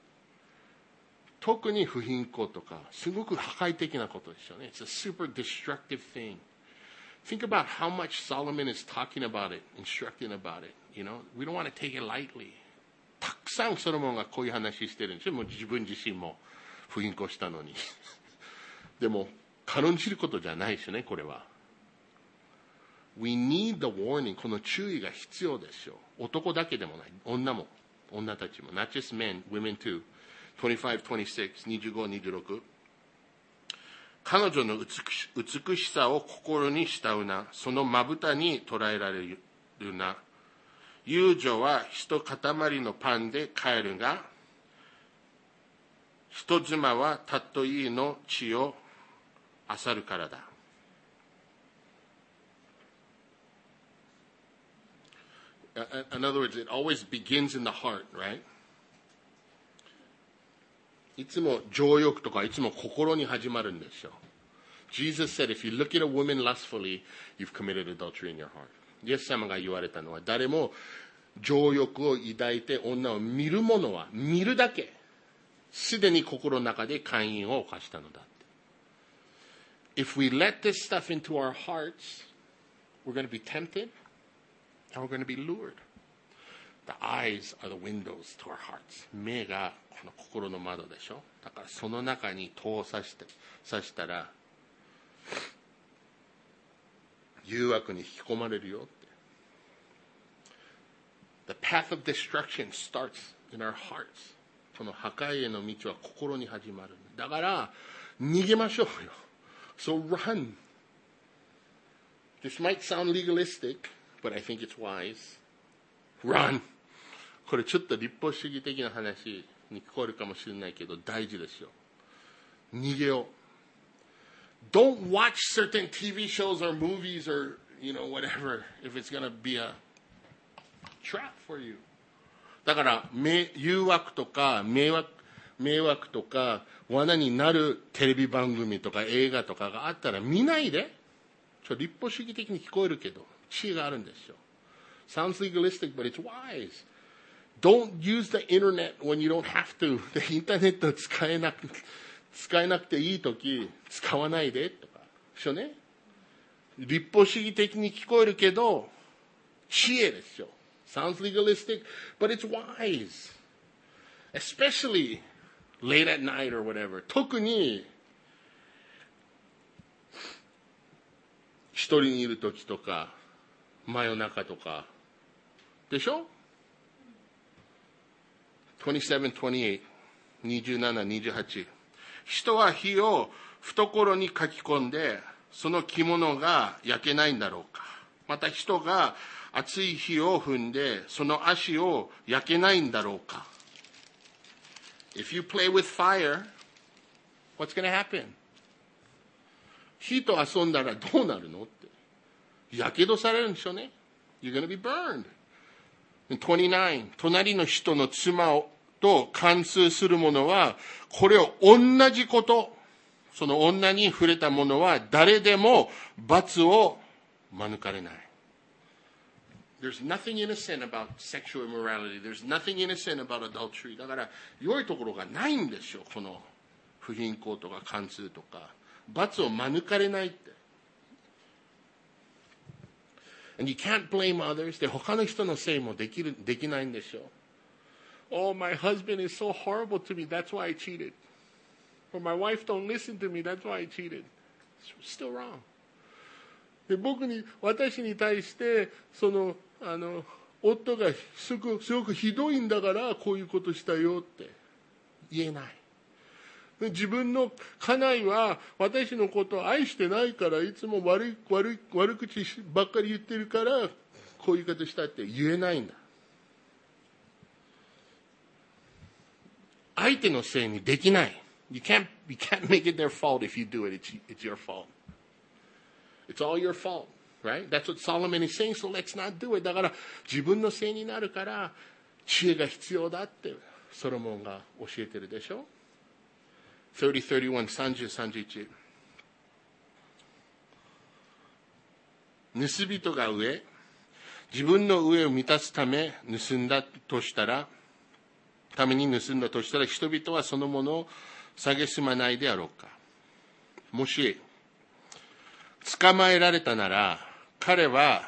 S1: 特に不貧困とか、すごく破壊的なことですよね。It's a super destructive thing. Think about how much Solomon is talking about it, instructing about it. You know, we don't want to take it lightly. たくさんソロモンがこういう話してるんですよ。もう自分自身も不貧困したのに。でも、軽んじることじゃないですね、これは。We need the warning. この注意が必要ですよ。男だけでもない。女たちも。Not just men, women too. 25, 26, 25, 26. 彼女の美しさを心に慕うな。そのまぶたに捉えられるな。遊女は一塊のパンで帰るが、人妻はたっといいの血を漁るからだ。In other words, it always begins in the heart, right? いつも情欲とかいつも心に始まるんですよ。Jesus said, if you look at a woman lustfully, you've committed adultery in your heart. イエス様が言われたのは、誰も情欲を抱いて女を見る者は見るだけ、すでに心の中で姦淫を犯したのだって。If we let this stuff into our hearts, we're going to be tempted and we're going to be lured. The eyes are the windows to our hearts. 目がこの心の窓でしょ。だからその中に戸を刺したら誘惑に引き込まれるよって。The path of destruction starts in our hearts. この破壊への道は心に始まる。だから逃げましょうよ。So run. This might sound legalistic, but I think it's wise. Run. これちょっと立法主義的な話に聞こえるかもしれないけど大事ですよ。逃げよう。Don't watch certain TV shows or movies or, whatever, if it's going to be a trap for you. だから誘惑とか迷惑とか罠になるテレビ番組とか映画とかがあったら見ないで。立法主義的に聞こえるけど知恵があるんですよ。Sounds legalistic, but it's wise. Don't use the internet when you don't have to. インターネット使えなくていいとき使わないでとか。そうね。立法主義的に聞こえるけど知恵ですよ。Sounds legalistic, but it's wise. Especially late at night or whatever. 特に一人にいるときとか真夜中とかでしょ。27、28、27、28。人は火を懐にかき込んで、その着物が焼けないんだろうか。また人が熱い火を踏んで、その足を焼けないんだろうか。If you play with fire, what's going to happen? 火と遊んだらどうなるのって。やけどされるんでしょうね。You're going to be burned. 29、隣の人の妻と貫通する者は、これを同じこと、その女に触れた者は誰でも罰を免れない。 There's nothing innocent about sexual immorality. There's nothing innocent about adultery. だから良いところがないんですよ。この不貧困とか貫通とか罰を免れないって。And you can't blame others. で他の人のせいもできないんでしょ。Oh, my husband is so horrible to me. That's why I cheated. Or my wife don't listen to me. That's why I cheated. It's still wrong. で私に対して夫がすごくひどいんだからこういうことしたよって言えない。自分の家内は私のことを愛してないからいつも悪口ばっかり言ってるからこういう言い方したって言えないんだ。相手のせいにできない。You can't make it their fault if you do it. It's your fault. It's all your fault, right? That's what Solomon is saying. So let's not do it. だから自分のせいになるから知恵が必要だってソロモンが教えてるでしょ。30:31 30:31盗人が自分の飢えを満たすために盗んだとしたら人々はそのものを蔑まないであろうか。もし捕まえられたなら彼は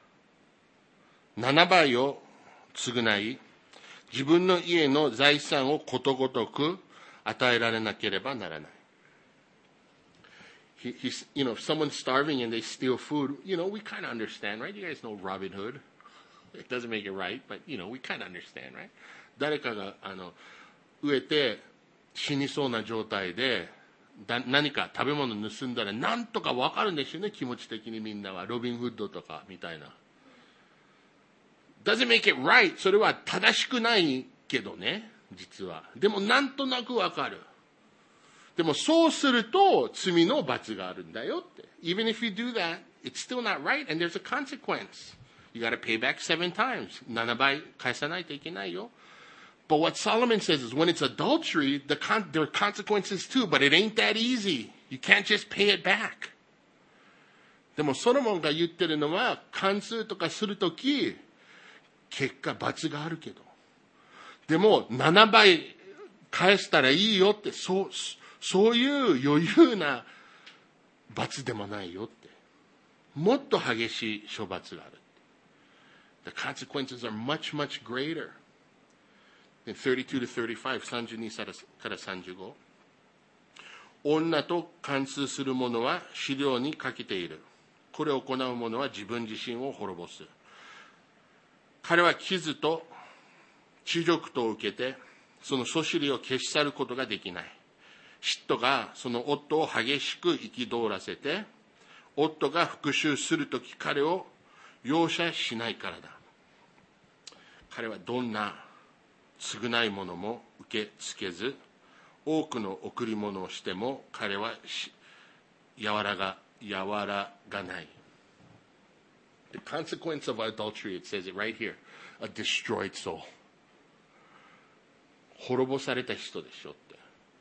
S1: 7倍を償い自分の家の財産をことごとく与えられなければならない。If someone's starving and they steal food, we kind of understand, right? You guys know Robin Hood. It doesn't make it right, but, we kind of understand, right? 誰かが飢えて死にそうな状態で何か食べ物盗んだらなんとか分かるんですよね。気持ち的にみんなはロビン・フッドとかみたいな。Doesn't make it right. それは正しくないけどね、実は。でもなんとなく分かる。でもそうすると罪の罰があるんだよって。Even if you do that, it's still not right and there's a consequence. You got to pay back 7 times. 7倍返さないといけないよ。But what Solomon says is when it's adultery, there are consequences too, but it ain't that easy. You can't just pay it back. でもソロモンが言ってるのは、貫通とかするとき、結果罰があるけど。でも7倍返したらいいよって、そういう余裕な罰でもないよって。もっと激しい処罰がある。The consequences are much, much greater.32 to 35、32から35。女と貫通する者は資料に欠けている。これを行う者は自分自身を滅ぼす。彼は傷と恥辱とを受けて、そのそしりを消し去ることができない。嫉妬がその夫を激しく憤らせて、夫が復讐するとき彼を容赦しないからだ。彼はどんな償い物も受け付けず、多くの贈り物をしても彼は和らがない。The consequence of adultery, it says it right here, a destroyed soul. 滅ぼされた人でしょって。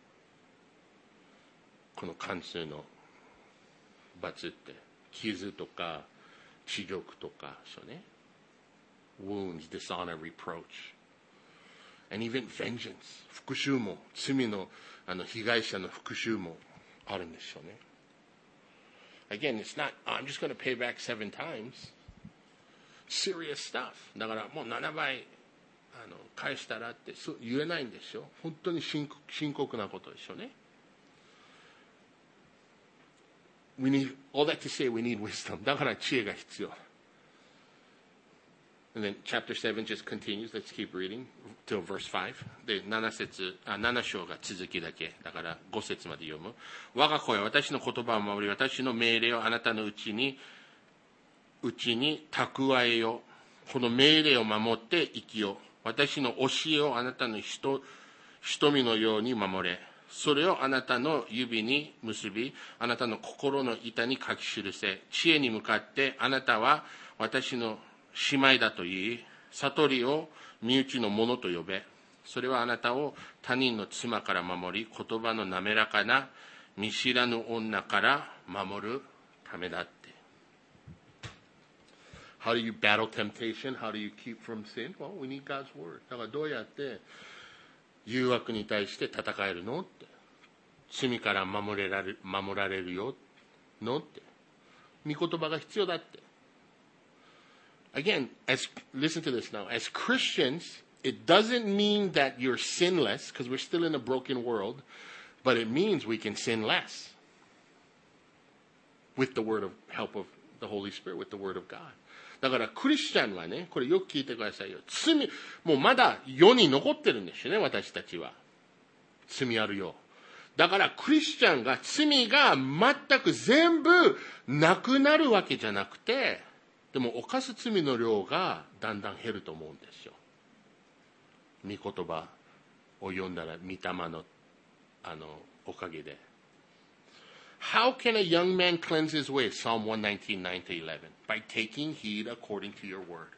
S1: この貫通の罰って、傷とか恥辱とかそうね。wounds, dishonor, reproach.And even vengeance. 復讐も、罪の被害者の復讐もあるんでしょうね。Again, it's not, I'm just going to pay back 7 times. Serious stuff. だからもう7倍返したらって言えないんでしょ。本当に深刻なことでしょうね。We need, all that to say we need wisdom. だから知恵が必要。And then chapter 7 just continues. Let's keep reading till verse 5. で、7章が続きだけ。だから5節まで読む。我が子よ、私の言葉を守り、私の命令をあなたのうちに蓄えよ。この命令を守って生きよ。私の教えをあなたの瞳のように守れ。それをあなたの指に結び、あなたの心の板に書き記せ。知恵に向かってあなたは私の姉妹だと言い、悟りを身内のものと呼べ。それはあなたを他人の妻から守り、言葉の滑らかな見知らぬ女から守るためだって。 How do you battle temptation? How do you keep from sin? Well, we need God's word. だからどうやって誘惑に対して戦えるのって。罪から守られるよのって。御言葉が必要だって。Again, listen to this now. As Christians, it doesn't mean that you're sinless, because we're still in a broken world, but it means we can sin less with the help of the Holy Spirit, with the Word of God. だからクリスチャンはね、これよく聞いてくださいよ。もうまだ世に残ってるんですよね、私たちは。罪あるよ。だからクリスチャンが罪が全く全部なくなるわけじゃなくて、でも犯す罪の量がだんだん減ると思うんですよ。御言葉を読んだら御霊のおかげで。How can a young man cleanse his way? Psalm 119, 9 to 11. By taking heed according to your word.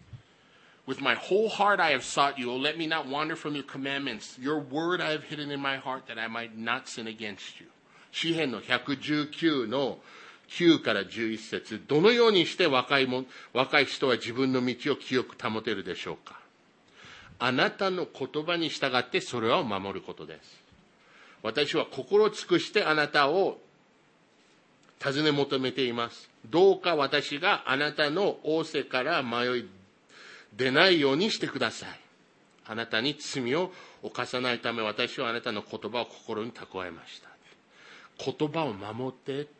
S1: With my whole heart I have sought you. Oh, let me not wander from your commandments. Your word I have hidden in my heart that I might not sin against you. 詩編の119の9から11節。どのようにして若い人は自分の道を清く保てるでしょうか。あなたの言葉に従ってそれを守ることです。私は心を尽くしてあなたを尋ね求めています。どうか私があなたの仰せから迷い出ないようにしてください。あなたに罪を犯さないため私はあなたの言葉を心に蓄えました。言葉を守って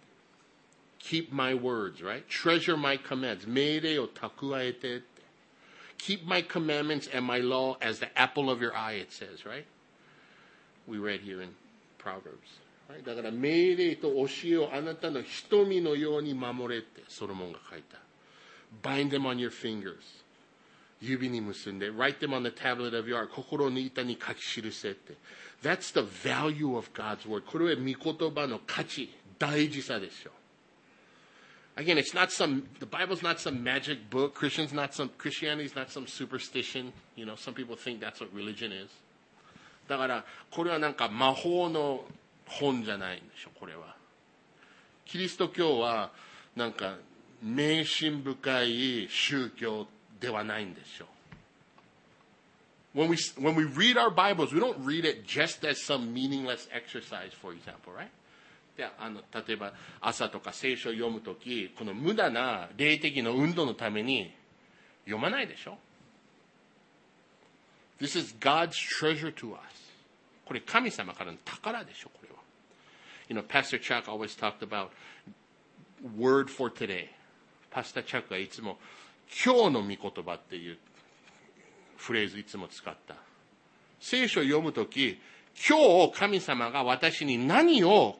S1: 、keep my words, right? Treasure my commands. 命令を蓄えて。Keep my commandments and my law as the apple of your eye, it says, right? We read here in Proverbs.だから命令と教えをあなたの瞳のように守れってソロモンが書いた。Bind them on your fingers. 指に結んで。Write them on the tablet of your heart. 心の板に書き記せって。That's the value of God's word. これは御言葉の価値、大事さですよ。Again, the Bible's not some magic book. Christianity is not some superstition. You know, some people think that's what religion is. だからこれはなんか魔法の本じゃないんでしょ、これは。キリスト教はなんか迷信深い宗教ではないんですよ。When we read our Bibles, we don't read it just as some meaningless exercise, for example, right? で例えば朝とか聖書を読むとき、この無駄な霊的な運動のために読まないでしょ。This is God's treasure to us. これ神様からの宝でしょ、これは。You know, Pastor Chuck always talked about word for today. Pastor Chuck がいつも今日の御言葉っていうフレーズいつも使った。聖書を読むとき、今日神様が私に何を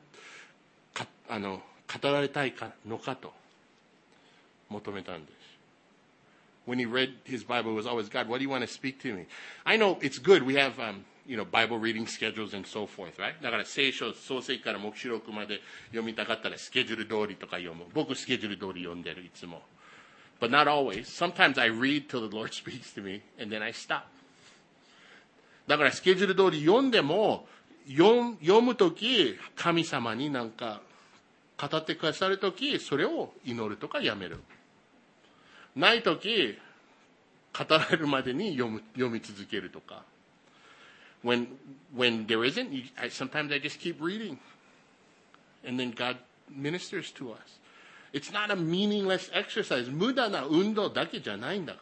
S1: 語られたいのかと求めたんです。When he read his Bible, it was always, God, what do you want to speak to me? I know it's good. We have, Bible reading schedules and so forth, right? だから聖書、創世記から黙示録まで読みたかったらスケジュール通りとか読む。僕スケジュール通り読んでる、いつも。But not always. Sometimes I read till the Lord speaks to me, and then I stop. だからスケジュール通り読んでも、読むとき、神様になんか語ってくださるとき、それを祈るとかやめる。ないとき、語られるまでに読み続けるとか。When there isn't, sometimes I just keep reading. And then God ministers to us. It's not a meaningless exercise. 無駄な運動だけじゃないんだから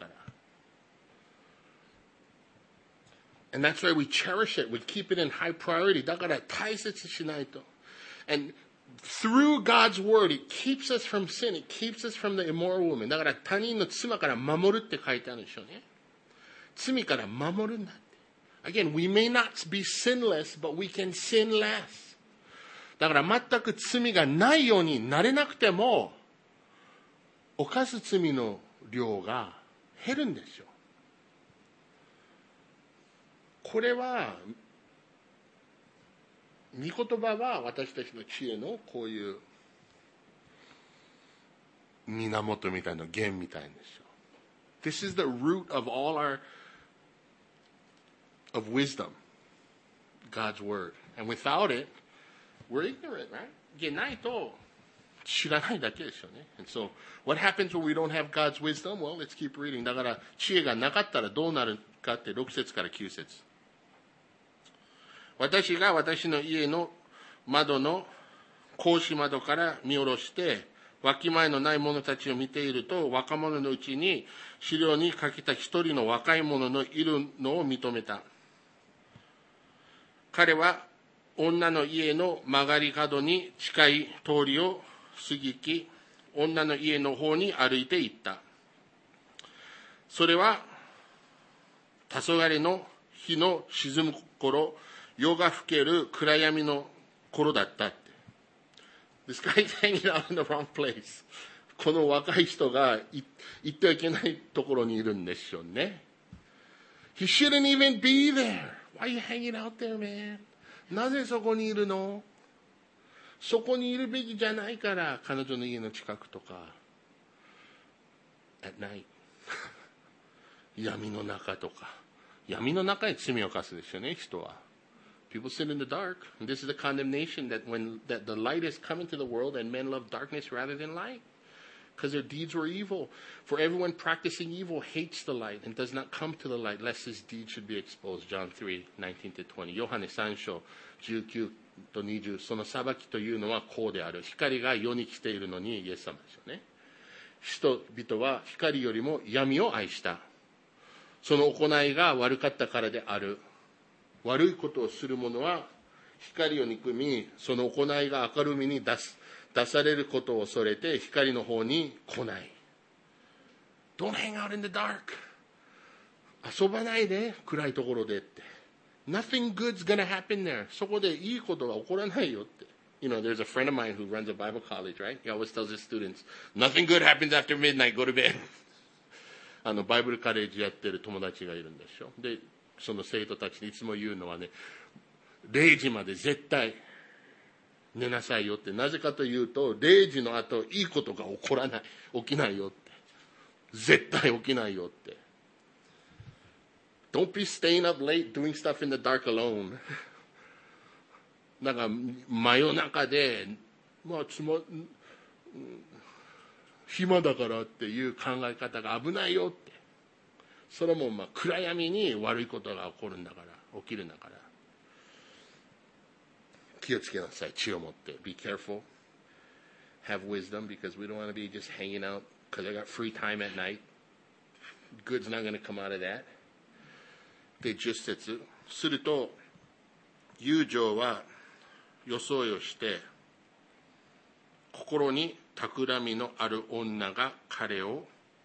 S1: 。And that's why we cherish it. We keep it in high priority. だから大切しないと。And through God's word, it keeps us from sin. It keeps us from the immoral woman. だから他人の妻から守るって書いてあるんでしょうね。罪から守るんだって。Again, we may not be sinless, but we can sin less. だから全く罪がないようになれなくても、犯す罪の量が減るんですよ。これは、御言葉は私たちの知恵のこういう源みたいな源みたいなんですよ。This is the root of all of wisdom, God's word. And without it, we're ignorant, right? ないと知らないだけですよね。And so, what happens when we don't have God's wisdom? Well, let's keep reading. だから知恵がなかったらどうなるかって6節から9節。私が私の家の窓の格子窓から見下ろしてわきまえのない者たちを見ていると、若者のうちに資料にかけた一人の若い者のいるのを認めた。彼は女の家の曲がり角に近い通りを過ぎき、女の家の方に歩いて行った。それは黄昏の日の沈む頃、夜が更ける暗闇の頃だったって。This guy's hanging out in the wrong place. この若い人が行ってはいけないところにいるんでしょうね。He shouldn't even be there. Why are you hanging out there, man? なぜそこにいるの？そこにいるべきじゃないから、彼女の家の近くとか。At night. 闇の中とか。闇の中に罪を犯すですよね、人は。People sit in the dark. And this is the condemnation that the light is coming to the world and men love darkness rather than light. Because their deeds were evil. For everyone practicing evil hates the light and does not come to the light, lest his deeds should be exposed. John 3:19-20. ヨハネ3章19と20。その裁きというのはこうである。光が世に来ているのに、イエス様ですよね。人々は光よりも闇を愛した。その行いが悪かったからである。悪いことをする者は光を憎み、その行いが明るみに出されることを恐れて光の方に来ない。Don't hang out in the dark. 遊ばないで、暗いところでって。Nothing good's gonna happen there. そこでいいことが起こらないよって。You know, there's a friend of mine who runs a Bible college, right? He always tells his students, nothing good happens after midnight, go to bed. バイブルカレッジやってる友達がいるんでしょ。で、その生徒たちにいつも言うのはね、0時まで絶対寝なさいよって。なぜかというと、0時の後いいことが起こらない、起きないよって。絶対起きないよって。Don't be staying up late doing stuff in the dark alone. なんか真夜中で、暇だからっていう考え方が危ないよって。それも暗闇に悪いことが起こるんだから、起きるんだから。気をつけなさい、知を持って。Be careful. Have wisdom because we don't want to be just hanging out because I got free time at night. Good's not going to come out of that. で、10節。すると、遊女は装いをして、心に企みのある女が彼を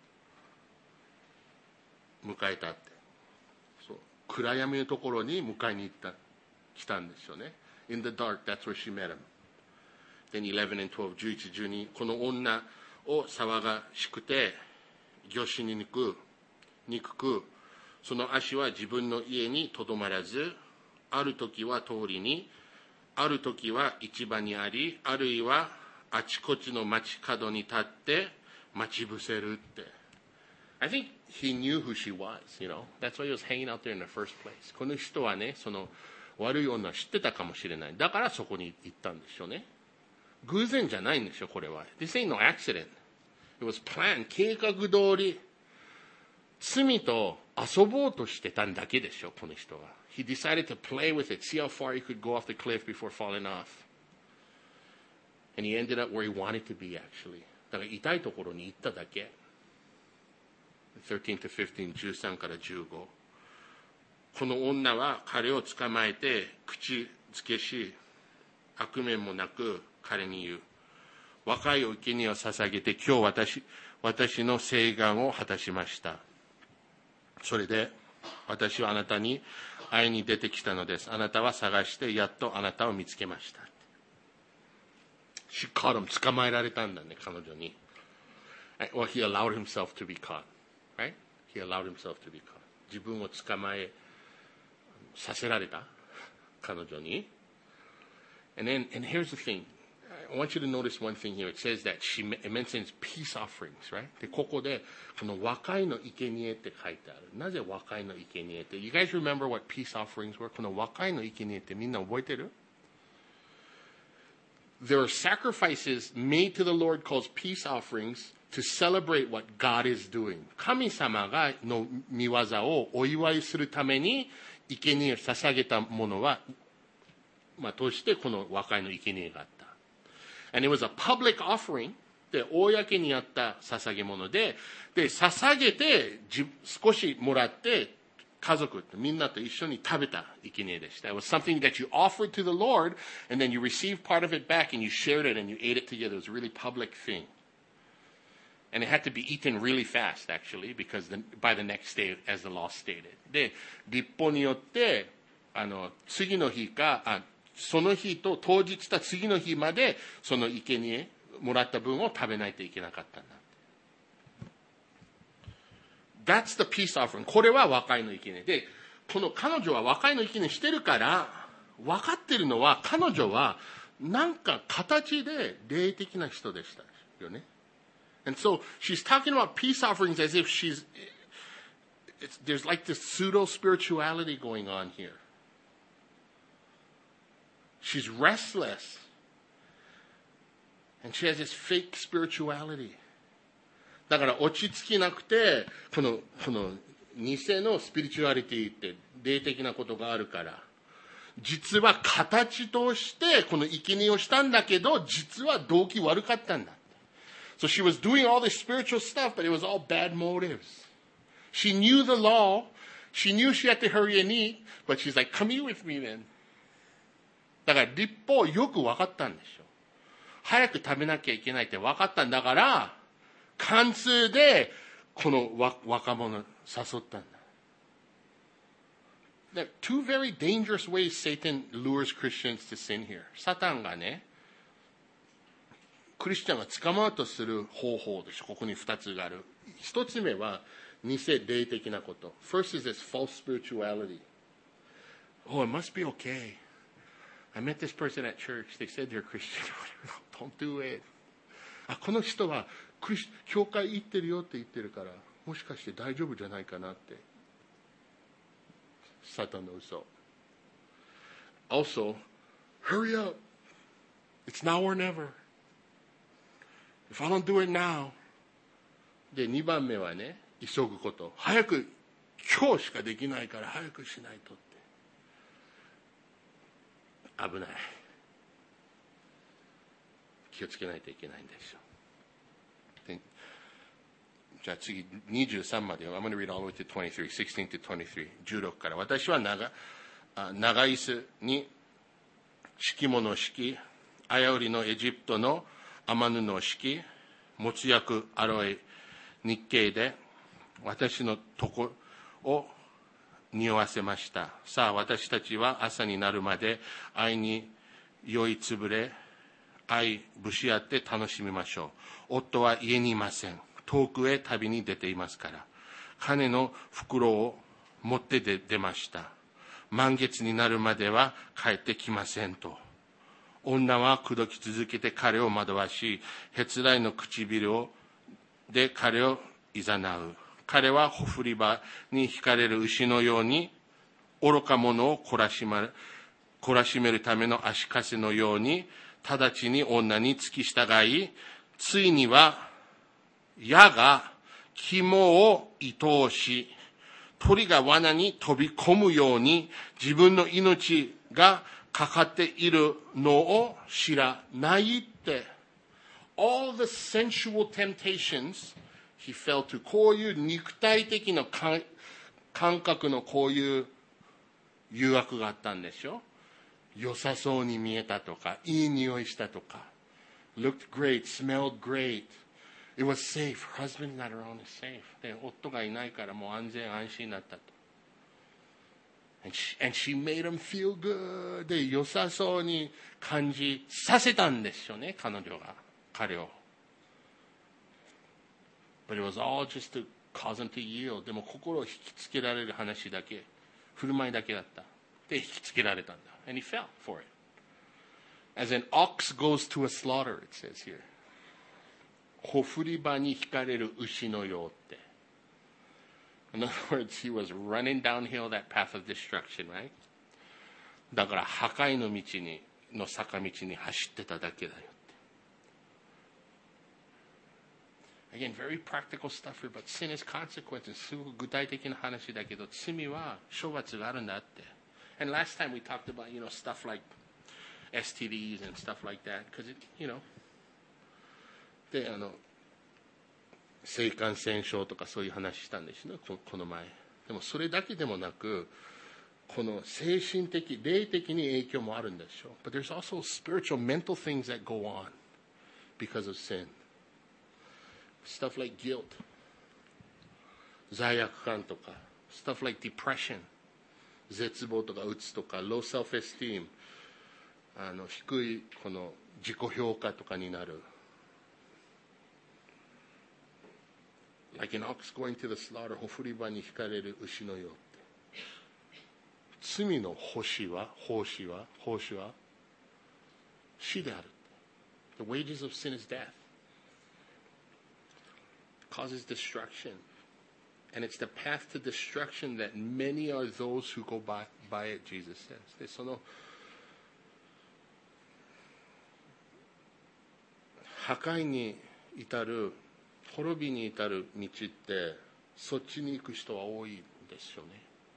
S1: 迎えたって。そう、暗闇のところに迎えに来たんですよね。In the dark, that's where she met him. Then 11 and 12, 11、12。この女を騒がしくて、魚死に憎く、その足は自分の家にとどまらず、ある時は通りに、ある時は市場にあり、あるいはあちこちの街角に立って待ち伏せるって。I think he knew who she was, you know. That's why he was hanging out there in the first place. この人はね、その悪い女を知ってたかもしれない。だからそこに行ったんでしょうね。偶然じゃないんでしょ、これは。This ain't no accident. It was planned. 計画通り。罪と遊ぼうとしてたんだけでしょ、この人は。He decided to play with it, see how far he could go off the cliff before falling off. And he ended up where he wanted to be, actually. だから痛いところに行っただけ。13 to 15、13から15。この女は彼を捕まえて口づけし、悪面もなく彼に言う。若い生贄を捧げて今日私の誓願を果たしました。それで私はあなたに会いに出てきたのです。あなたは探してやっとあなたを見つけました。She caught him. 捕まえられたんだね、彼女に。Well, he allowed himself to be caught. Right? He allowed himself to be caught. 自分を捕まえさせられた彼女に。And here's the thing. I want you to notice one thing here. It says that it mentions peace offerings, right? で、ここで、この和解の生贄って書いてある。なぜ和解の生贄って？ You guys remember what peace offerings were? この和解の生贄ってみんな覚えてる？ there are sacrifices made to the Lord called peace offerings to celebrate what God is doing. 神様がの御業をお祝いするために生贄を捧げたものは、通してこの和解の生贄があった。And it was a public offering. で、公にあった捧げ物で、捧げて少しもらって、家族みんなと一緒に食べた生贄でした。It was something that you offered to the Lord, and then you received part of it back, and you shared it, and you ate it together. It was a really public thing. And it had to be eaten really fast, actually, because by the next day, as the law stated. で、律法によって、次の日か、その日と当日た次の日まで、その生贄、もらった分を食べないといけなかったんだ。That's the peace offering. これは和解の生贄で、この彼女は和解の生贄してるから、分かってるのは彼女はなんか形で霊的な人でしたよね。And so she's talking about peace offerings as if there's like this pseudo spirituality going on here. She's restless. And she has this fake spirituality. だから落ち着きなくて、この偽のスピリチュアリティって霊的なことがあるから、実は形としてこの生贄をしたんだけど、実は動機悪かったんだ。So she was doing all this spiritual stuff, but it was all bad motives. She knew the law. She knew she had to hurry and eat, but she's like, come eat with me then. だから律法よく分かったんでしょ。早く食べなきゃいけないって分かったんだから、貫通でこの若者誘ったんだ。Two very dangerous ways Satan lures Christians to sin here. サタンがね、クリスチャンが捕まうとする方法でしょ。ここに2つがある。1つ目は偽霊的なこと。First is this false spirituality. Oh, it must be okay. I met this person at church. They said they're Christian. Don't do it. この人は教会行ってるよって言ってるから、もしかして大丈夫じゃないかなって。サタンの嘘。Also, hurry up. It's now or never. If I don't do it now. で、2番目はね、急ぐこと。早く、今日しかできないから早くしないとって。危ない。気をつけないといけないんでしょう。じゃあ次、23まで。I'm going to read all the way to 23, 16 to 23. 16から。私は長椅子に敷物を敷き、綾織のエジプトの雨布を敷き、もつ薬アロエ日系で私のとこを匂わせました。さあ、私たちは朝になるまで愛に酔いつぶれ、愛ぶし合って楽しみましょう。夫は家にいません。遠くへ旅に出ていますから。金の袋を持って出ました。満月になるまでは帰ってきませんと。女は口説き続けて彼を惑わし、へつらいの唇で彼をいざなう。彼はほふり場に引かれる牛のように、愚か者を懲らしめるための足かせのように、直ちに女に付き従い、ついには矢が肝を射通し、鳥が罠に飛び込むように自分の命がかかっているのを知らないって。All the sensual temptations he fell to. こういう肉体的な感覚のこういう誘惑があったんでしょ。良さそうに見えたとか、いい匂いしたとか。Looked great, smelled great. It was safe. Her husband not around is safe. で、夫がいないからもう安全安心になったと。And she made him feel good. で、良さそうに感じさせたんですよね、彼女が、彼を。But it was all just to cause him to yield. でも心を引きつけられる話だけ、振る舞いだけだった。で、引きつけられたんだ。And he fell for it. As an ox goes to a slaughter, it says here. ほふり場に引かれる牛のようって。In other words, he was running downhill that path of destruction, right? だから破壊の道にの坂道に走ってただけだよ。Again, very practical stuff here, but sin is consequences. すごく具体的な話だけど、罪は処罰があるんだって。And last time we talked about, stuff like STDs and stuff like that, because it, で、性感染症とかそういう話したんですね、この前。でもそれだけでもなく、この精神的、霊的に影響もあるんでしょう。But there's also spiritual, mental things that go on because of sin.Stuff like guilt, 罪悪感とか、stuff like depression, 絶望とかうつとか、low self-esteem、低いこの自己評価とかになる。Like an ox going to the slaughter, ほふり場に引かれる牛のようって。罪の報酬は死である。The wages of sin is death.Causes destruction. And it's the path to destruction that many are those who go by it, Jesus says. で、その破壊に至る、滅びに至る道って、そっちに行く人は多いんですよね。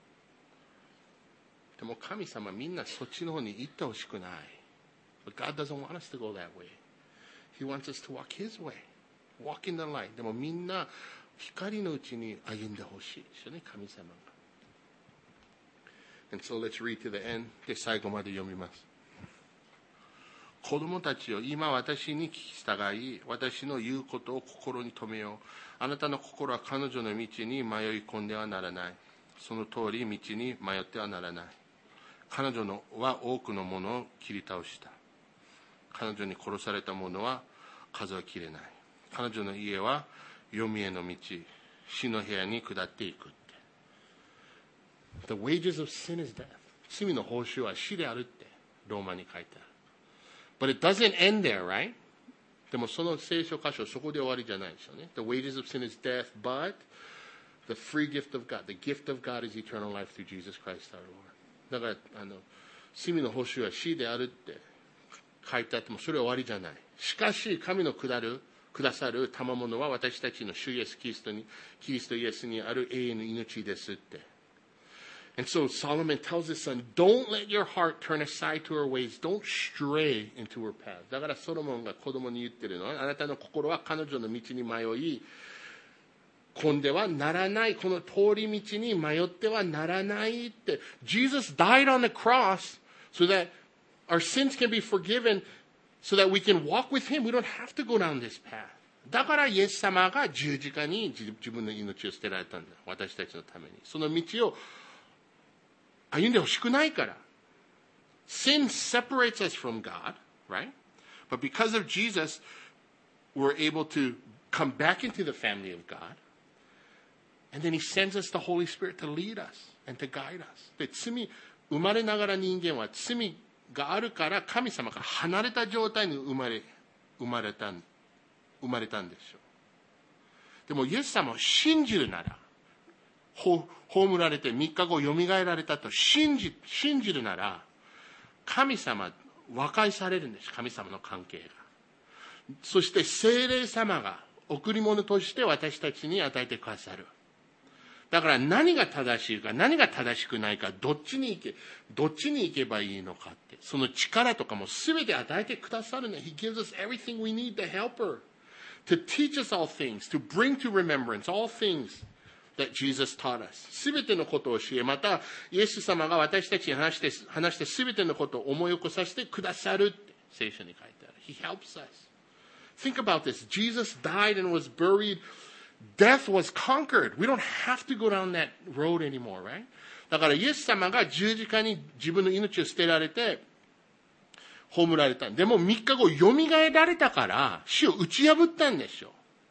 S1: でも神様みんなそっちの方に行ってほしくない。But God doesn't want us to go that way. He wants us to walk His way.Walk in the light. でもみんな光のうちに歩んでほしいですよね、神様が。And so let's read to the end. で、最後まで読みます。子供たちよ、今私に聞き従い、私の言うことを心に留めよう。あなたの心は彼女の道に迷い込んではならない。その通り道に迷ってはならない。彼女は多くのものを切り倒した。彼女に殺されたものは数は切れない。彼女の家は黄泉への道、死の部屋に下っていくって。The wages of sin is death. 罪の報酬は死であるってローマに書いてある。But it doesn't end there, right? でもその聖書箇所そこで終わりじゃないですよね。The wages of sin is death, but the free gift of God, the gift of God is eternal life through Jesus Christ our Lord. だから罪の報酬は死であるって書いてあってもそれは終わりじゃない。しかし神のくださる賜物は私たちの主イエスキリストイエスにある永遠の命ですって。And so Solomon tells his son, don't let your heart turn aside to her ways. Don't stray into her path. だからソロモンが子供に言ってるのは、あなたの心は彼女の道に迷い込んではならない。この通り道に迷ってはならないって。Jesus died on the cross so that our sins can be forgiven.So that we can walk with Him. We don't have to go down this path. だからイエス様が十字架に自分の命を捨てられたんだ。私たちのために。その道を歩んでほしくないから。Sin separates us from God, right? But because of Jesus, we're able to come back into the family of God. And then He sends us the Holy Spirit to lead us and to guide us. で、生まれながら人間は罪があるから神様が離れた状態に生まれたんでしょう。でもイエス様を信じるなら、葬られて3日後よみがえられたと信じるなら、神様和解されるんです。神様の関係が。そして聖霊様が贈り物として私たちに与えてくださる。だから何が正しいか何が正しくないか、どっちに行けばいいのかって、その力とかも全て与えてくださるね。He gives us everything we need to help her, to teach us all things, to bring to remembrance all things that Jesus taught us. 全てのことを教え、またイエス様が私たちに話して全てのことを思い起こさせてくださるって聖書に書いてある。He helps us. Think about this. Jesus died and was buried.Death was conquered. We don't have to go down that road anymore, right? だからイエス様が十字架に自分の命を捨てられて葬られた。でも3日後蘇られたから死を打ち破ったんでしょ。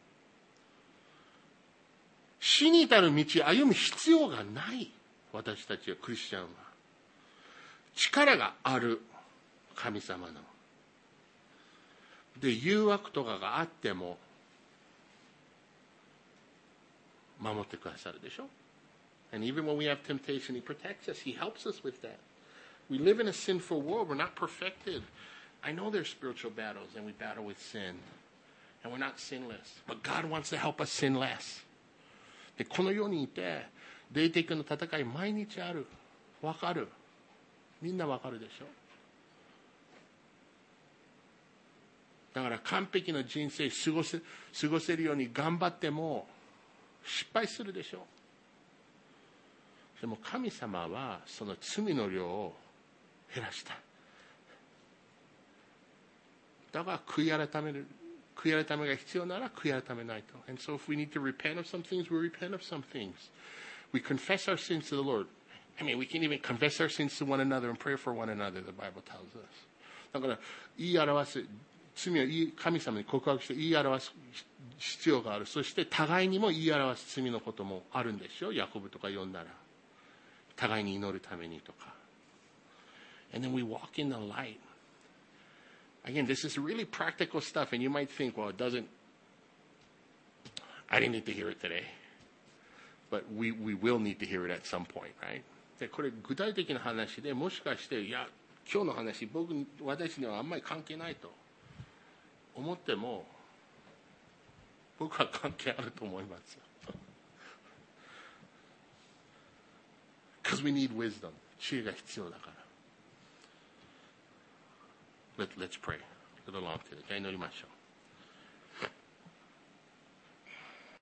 S1: 死に至る道歩む必要がない。私たちはクリスチャンは力がある。神様ので誘惑とかがあっても守ってくださるでしょ。And even when we have temptation, He protects us. He helps us with that. We live in a sinful world. We're not perfected. I know there's spiritual battles, and we battle with sin. And we're not sinless. But God wants to help us sin less. で、この世にいて、霊的の戦い毎日ある。わかる。みんなわかるでしょ。だから完璧な人生過ごせるように頑張っても失敗するでしょ。でも神様はその罪の量を減らした。だから悔い改めが必要なら悔い改めないと。And so if we need to repent of some things, we repent of some things. We confess our sins to the Lord. I mean, we can even confess our sins to one another and pray for one another, the Bible tells us. だから言い表す、罪を神様に告白して言い表す必要がある。そして互いにも言い表す罪のこともあるんでしょ。ヤコブとか読んだら。互いに祈るためにとか。And then we walk in the light. Again, this is really practical stuff, and you might think, well, I didn't need to hear it today. But we will need to hear it at some point, right? で、これ具体的な話で、もしかして、いや、今日の話、私にはあんまり関係ないと思っても、僕は関係あると思います。Because we need wisdom. 知恵が必要だから。Let's pray. ちょっと祈りましょう。